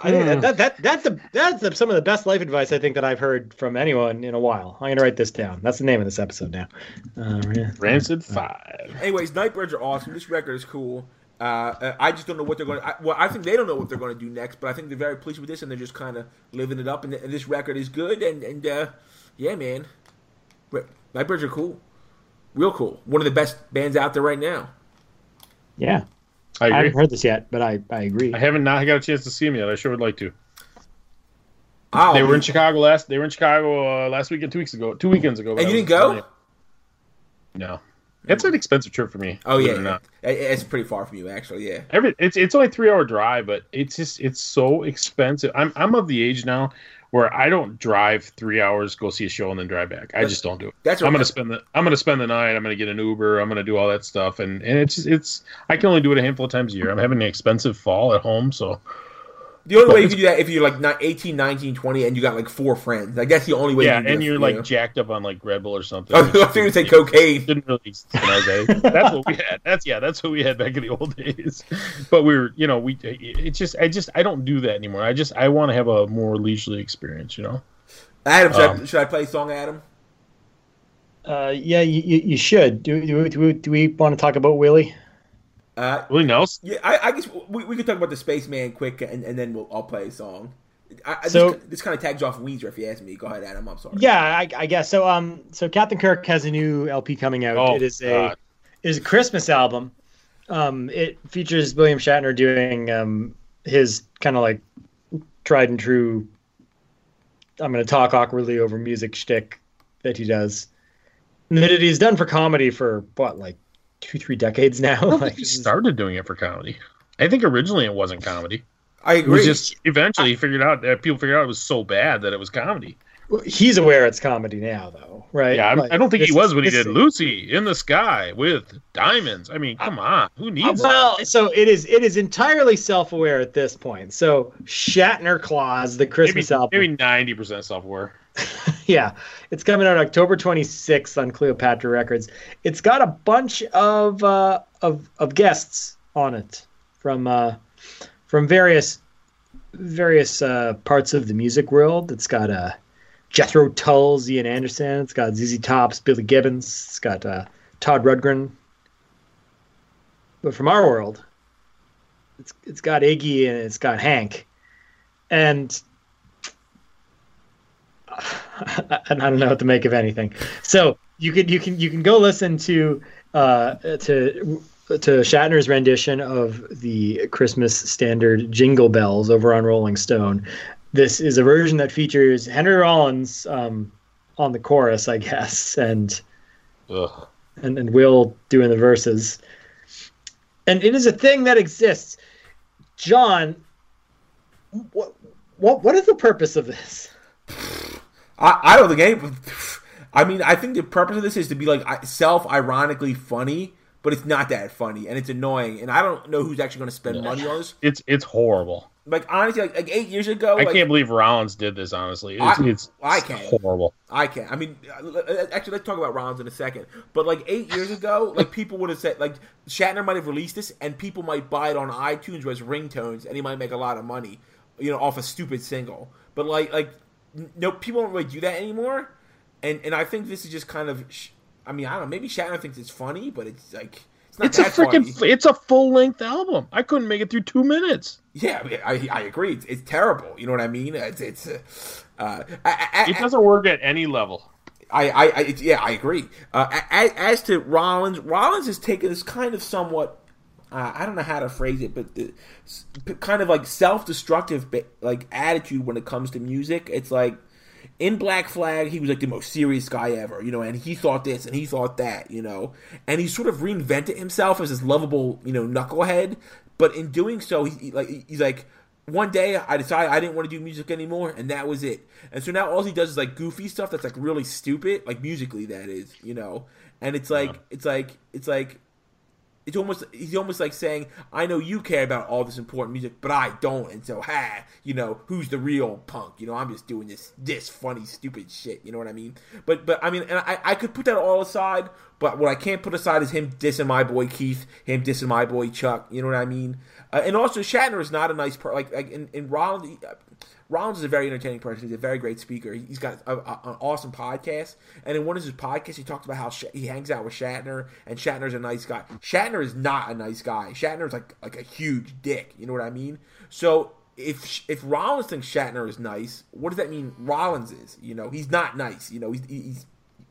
That's some of the best life advice I think that I've heard from anyone in a while. I'm gonna write this down. That's the name of this episode now. Rancid 5. Anyways, Nightbirds are awesome. This record is cool. I just don't know what they're going to... I think they don't know what they're going to do next, but I think they're very pleased with this, and they're just kind of living it up, and this record is good, and yeah, man. Nightbirds are cool. Real cool. One of the best bands out there right now. Yeah. I I agree. haven't heard this yet, but I agree. I haven't not got a chance to see them yet. I sure would like to. Oh, They were in Chicago last last weekend, 2 weeks ago, 2 weekends ago. And you didn't go? No. It's an expensive trip for me. Oh, believe it yeah. or not. It's pretty far from you, actually, yeah. It's only a 3-hour drive, but it's so expensive. I'm of the age now where I don't drive 3 hours, go see a show, and then drive back. I just don't do it. That's I'm right. gonna spend the night. I'm gonna get an Uber. I'm gonna do all that stuff, and it's I can only do it a handful of times a year. I'm having an expensive fall at home, so The only way you can do that if you're like 18, 19, 20, and you got like 4 friends. Like, that's the only way you yeah, can do and it, you're you like know? jacked up on like Red Bull or something. I was going to say cocaine. Didn't really exist in our day. That's what we had. That's what we had back in the old days. But we were, I don't do that anymore. I want to have a more leisurely experience, Adam, should I play a song, Adam? Yeah, you should. Do we want to talk about Willie? Willie Nelson. Yeah, I guess we could talk about the Spaceman quick, and then I'll play a song. This kind of tags off Weezer, if you ask me. Go ahead, Adam. I'm sorry. Yeah, I guess so. So Captain Kirk has a new LP coming out. Oh, it is a Christmas album. It features William Shatner doing his kind of like tried and true. I'm going to talk awkwardly over music shtick that he does, and that he's done for comedy for like 2-3 decades now. I don't Like, think he started doing it for comedy. I think originally it wasn't comedy. I It agree. was just eventually people figured out it was so bad that it was comedy. he's aware it's comedy now, though, right? Yeah, Like, I don't think he this was is- when he this did is- Lucy in the Sky with Diamonds. I mean, come on, who needs that? Well, so it is entirely self-aware at this point. So Shatner Claus, the Christmas album. Maybe 90% self-aware. Yeah, it's coming out October 26th on Cleopatra Records. It's got a bunch of guests on it from various parts of the music world. It's got Jethro Tull, Ian Anderson. It's got ZZ Top's Billy Gibbons. It's got Todd Rundgren. But from our world, it's got Iggy and it's got Hank, and I don't know what to make of anything. So you can go listen to Shatner's rendition of the Christmas standard Jingle Bells over on Rolling Stone. This is a version that features Henry Rollins on the chorus, I guess, and Will doing the verses. And it is a thing that exists. John, what is the purpose of this? I don't think any. I mean, I think the purpose of this is to be like self-ironically funny, but it's not that funny, and it's annoying. And I don't know who's actually going to spend money on this. It's horrible. Like, honestly, like 8 years ago, I like, can't believe Rollins did this. Honestly, it's I can't. horrible. I can't. I mean, actually, let's talk about Rollins in a second. But like 8 years ago, like people would have said, like Shatner might have released this, and people might buy it on iTunes as ringtones, and he might make a lot of money, off a stupid single. But like no, people don't really do that anymore. And I think this is just kind of. I mean, I don't know. Maybe Shatner thinks it's funny, but it's like it's not It's a that funny. it's a full-length album. I couldn't make it through 2 minutes. Yeah, I agree. It's terrible. You know what I mean? It doesn't work at any level. I agree. As to Rollins has taken this kind of somewhat, I don't know how to phrase it, but kind of like self-destructive like attitude when it comes to music. It's like in Black Flag, he was like the most serious guy ever, and he thought this and he thought that, and he sort of reinvented himself as this lovable, knucklehead. But in doing so, he's like, one day I decided I didn't want to do music anymore, and that was it. And so now all he does is like goofy stuff that's like really stupid, like musically that is, And it's like he's almost like saying, I know you care about all this important music, but I don't, and so who's the real punk? I'm just doing this funny stupid shit. You know what I mean? But I mean, and I could put that all aside, but what I can't put aside is him dissing my boy Keith, him dissing my boy Chuck. You know what I mean? And also Shatner is not a nice person. Like in Rollins. Rollins is a very entertaining person. He's a very great speaker. He's got an awesome podcast. And in one of his podcasts, he talks about how he hangs out with Shatner, and Shatner's a nice guy. Shatner is not a nice guy. Shatner's like a huge dick. You know what I mean? So if Rollins thinks Shatner is nice, what does that mean Rollins is? He's not nice. He's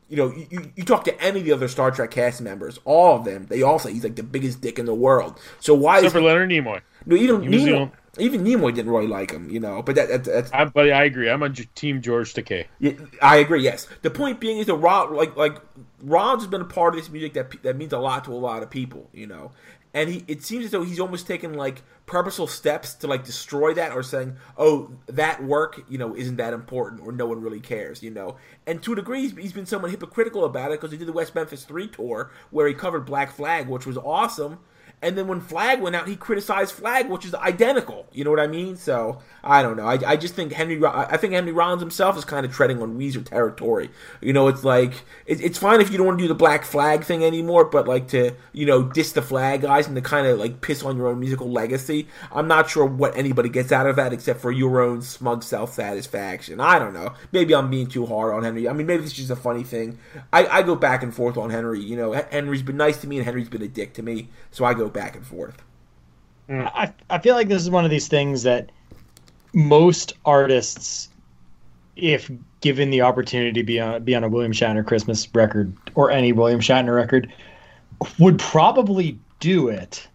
you know, you talk to any of the other Star Trek cast members, all of them, they all say he's like the biggest dick in the world. So why Except for Leonard Nimoy. No, even Nimoy didn't really like him, you know. But that's. But I agree. I'm on Team George Takei. Yeah, I agree. Yes, the point being is that Rollins has been a part of this music that means a lot to a lot of people, you know. And it seems as though he's almost taken like purposeful steps to like destroy that, or saying, "Oh, that work, you know, isn't that important, or no one really cares," you know. And to a degree, he's been somewhat hypocritical about it because he did the West Memphis 3 tour where he covered Black Flag, which was awesome. And then when Flag went out, he criticized Flag, which is identical. You know what I mean? So I don't know. I just think Henry Rollins himself is kind of treading on Weezer territory. You know, it's like it's fine if you don't want to do the Black Flag thing anymore, but like to, you know, diss the Flag guys and to kind of like piss on your own musical legacy. I'm not sure what anybody gets out of that except for your own smug self-satisfaction. I don't know. Maybe I'm being too hard on Henry. I mean, maybe it's just a funny thing. I go back and forth on Henry. You know, Henry's been nice to me and Henry's been a dick to me, so I go back and forth. I feel like this is one of these things that most artists, if given the opportunity to be on a William Shatner Christmas record or any William Shatner record, would probably do it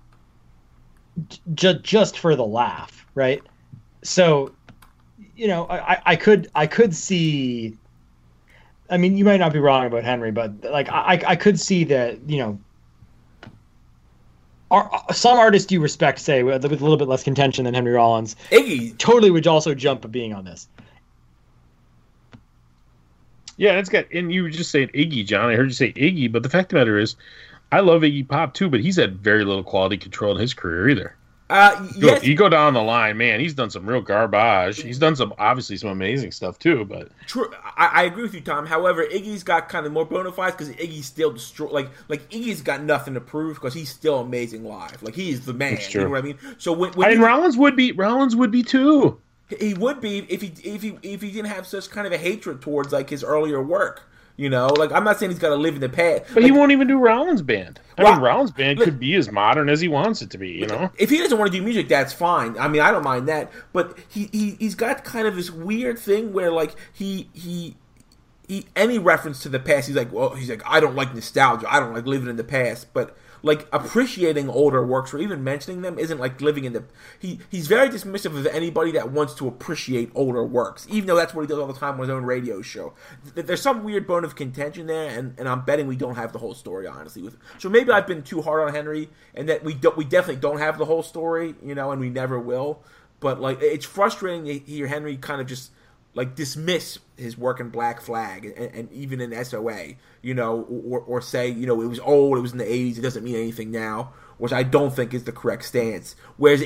just for the laugh, right? So, you know, I could see. I mean, you might not be wrong about Henry, but like I could see that, you know. Some artists you respect, say, with a little bit less contention than Henry Rollins, Iggy totally would also jump at being on this. Yeah, and you were just saying Iggy, John. I heard you say Iggy, but the fact of the matter is, I love Iggy Pop too, but he's had very little quality control in his career either. Yes. You go down the line, man. He's done some real garbage. He's done some amazing stuff too. But true, I agree with you, Tom. However, Iggy's got kind of more bona fides because Iggy's still like Iggy's got nothing to prove because he's still amazing live. Like he's the man. You know what I mean? So when Rollins would be too. He would be if he didn't have such kind of a hatred towards like his earlier work. You know, like I'm not saying he's got to live in the past, but he won't even do Rollins Band. I mean, Rollins Band could be as modern as he wants it to be. You know, if he doesn't want to do music, that's fine. I mean, I don't mind that. But he's got kind of this weird thing where like he any reference to the past, he's like I don't like nostalgia. I don't like living in the past, but. Like appreciating older works or even mentioning them isn't like living in the. He's very dismissive of anybody that wants to appreciate older works, even though that's what he does all the time on his own radio show. There's some weird bone of contention there, and I'm betting we don't have the whole story honestly. So maybe I've been too hard on Henry, and that we definitely don't have the whole story, you know, and we never will. But like it's frustrating to hear Henry kind of just. Like dismiss his work in Black Flag and even in SOA, you know, or say, you know, it was old, it was in the 80s, it doesn't mean anything now, which I don't think is the correct stance. Whereas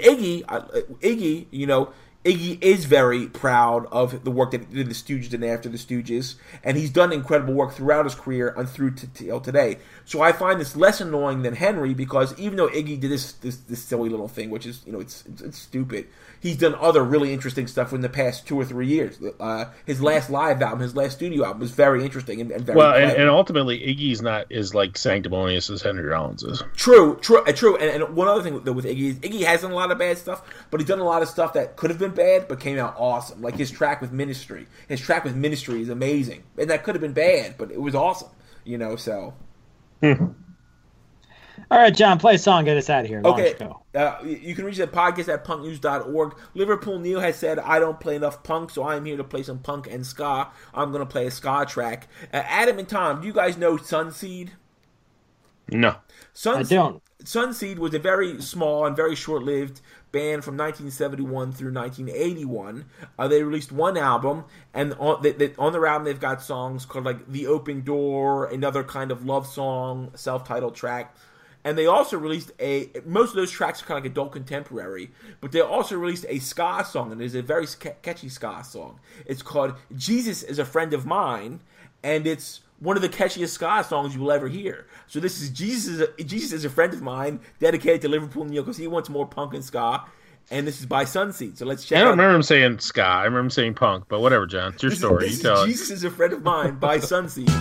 Iggy, you know, Iggy is very proud of the work that he did in the Stooges and after the Stooges, and he's done incredible work throughout his career and through till today. So I find this less annoying than Henry because even though Iggy did this silly little thing, which is, you know, it's stupid, he's done other really interesting stuff in the past 2 or 3 years. His last live album, his last studio album was very interesting and very well, and ultimately Iggy's not as like sanctimonious as Henry Rollins is. True. And one other thing with Iggy is Iggy has done a lot of bad stuff, but he's done a lot of stuff that could have been bad but came out awesome. Like his track with Ministry. His track with Ministry is amazing, and that could have been bad, but it was awesome. You know, so. All right, John, play a song, get us out of here. Okay, you can reach the podcast at punknews.org. Liverpool Neil has said, I don't play enough punk, so I'm here to play some punk and ska. I'm going to play a ska track. Adam and Tom, do you guys know Sunseed? No. I don't. Sunseed was a very small and very short-lived band from 1971 through 1981. They released one album, and on their album they've got songs called like The Open Door, another kind of love song, self-titled track. And they also released most of those tracks are kind of like adult contemporary, but they also released a ska song, and it's a very catchy ska song. It's called Jesus is a Friend of Mine, and it's one of the catchiest ska songs you will ever hear. So this is Jesus is a Friend of Mine, dedicated to Liverpool Neil because he wants more punk and ska, and this is by Sunseed. So let's check out. I don't remember him saying ska. I remember him saying punk, but whatever, John. It's your story. You tell it. Jesus is a Friend of Mine by Sunseed.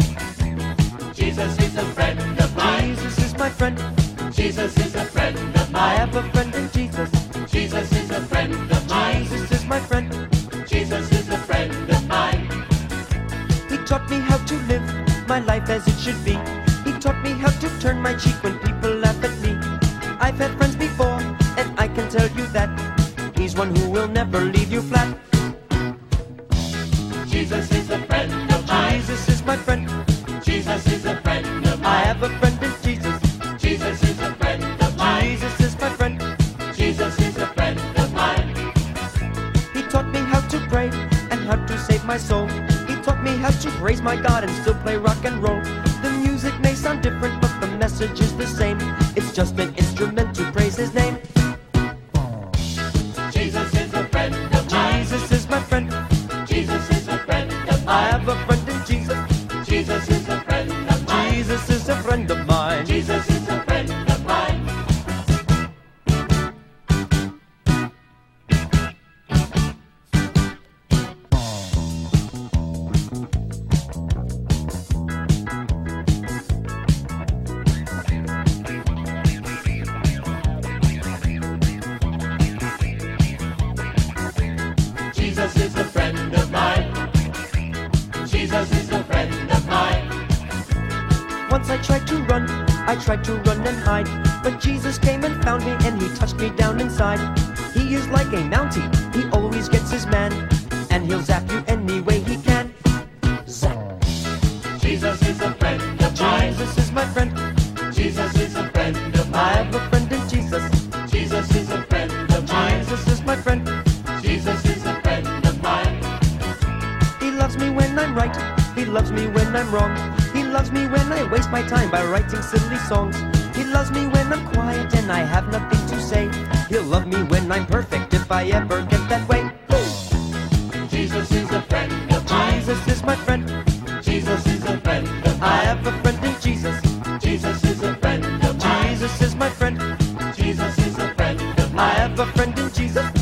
Jesus is a friend of mine. Jesus is my friend. Jesus is a friend of mine. I have a friend in Jesus. Jesus is a friend of mine. Jesus is my friend. Jesus is a friend of mine. He taught me how to live my life as it should be. He taught me how to turn my cheek when people laugh at me. I've had friends before, and I can tell you that he's one who will never leave you flat. Jesus is a friend of mine. Jesus is my friend. Jesus is a friend of mine. I have a friend in Jesus. Jesus is a friend of mine. Jesus is my friend. Jesus is a friend of mine. He taught me how to pray and how to save my soul. He taught me how to praise my God and still play rock and roll. The music may sound different, but the message is the same. It's just an instrument to praise his name. Jesus is a friend of mine. Jesus is my friend. Jesus is a friend of mine. I have a friend in Jesus. Jesus is a friend of mine. Jesus is a friend of mine. Jesus is a friend of mine. Jesus is a friend of mine. Jesus is a friend of mine. Once I tried to run and hide, but Jesus came and found me and he touched me down inside. He is like a Mountie, he always gets his man, and he'll zap you any way he can. Zap. Jesus is a friend of mine. Jesus is my friend. Jesus is a friend of mine. I have a friend in Jesus. Jesus is a friend of mine. Jesus is my friend. Jesus is a friend of mine. He loves me when I'm right. He loves me when I'm wrong. He loves me when I waste my time by writing silly songs. He loves me when I'm quiet and I have nothing to say. He'll love me when I'm perfect if I ever get that way. Jesus is a friend of mine. Jesus is my friend. Jesus is a friend of mine. I have a friend in Jesus. Jesus is a friend of mine. Jesus is my friend. Jesus is a friend of mine. I have a friend in Jesus.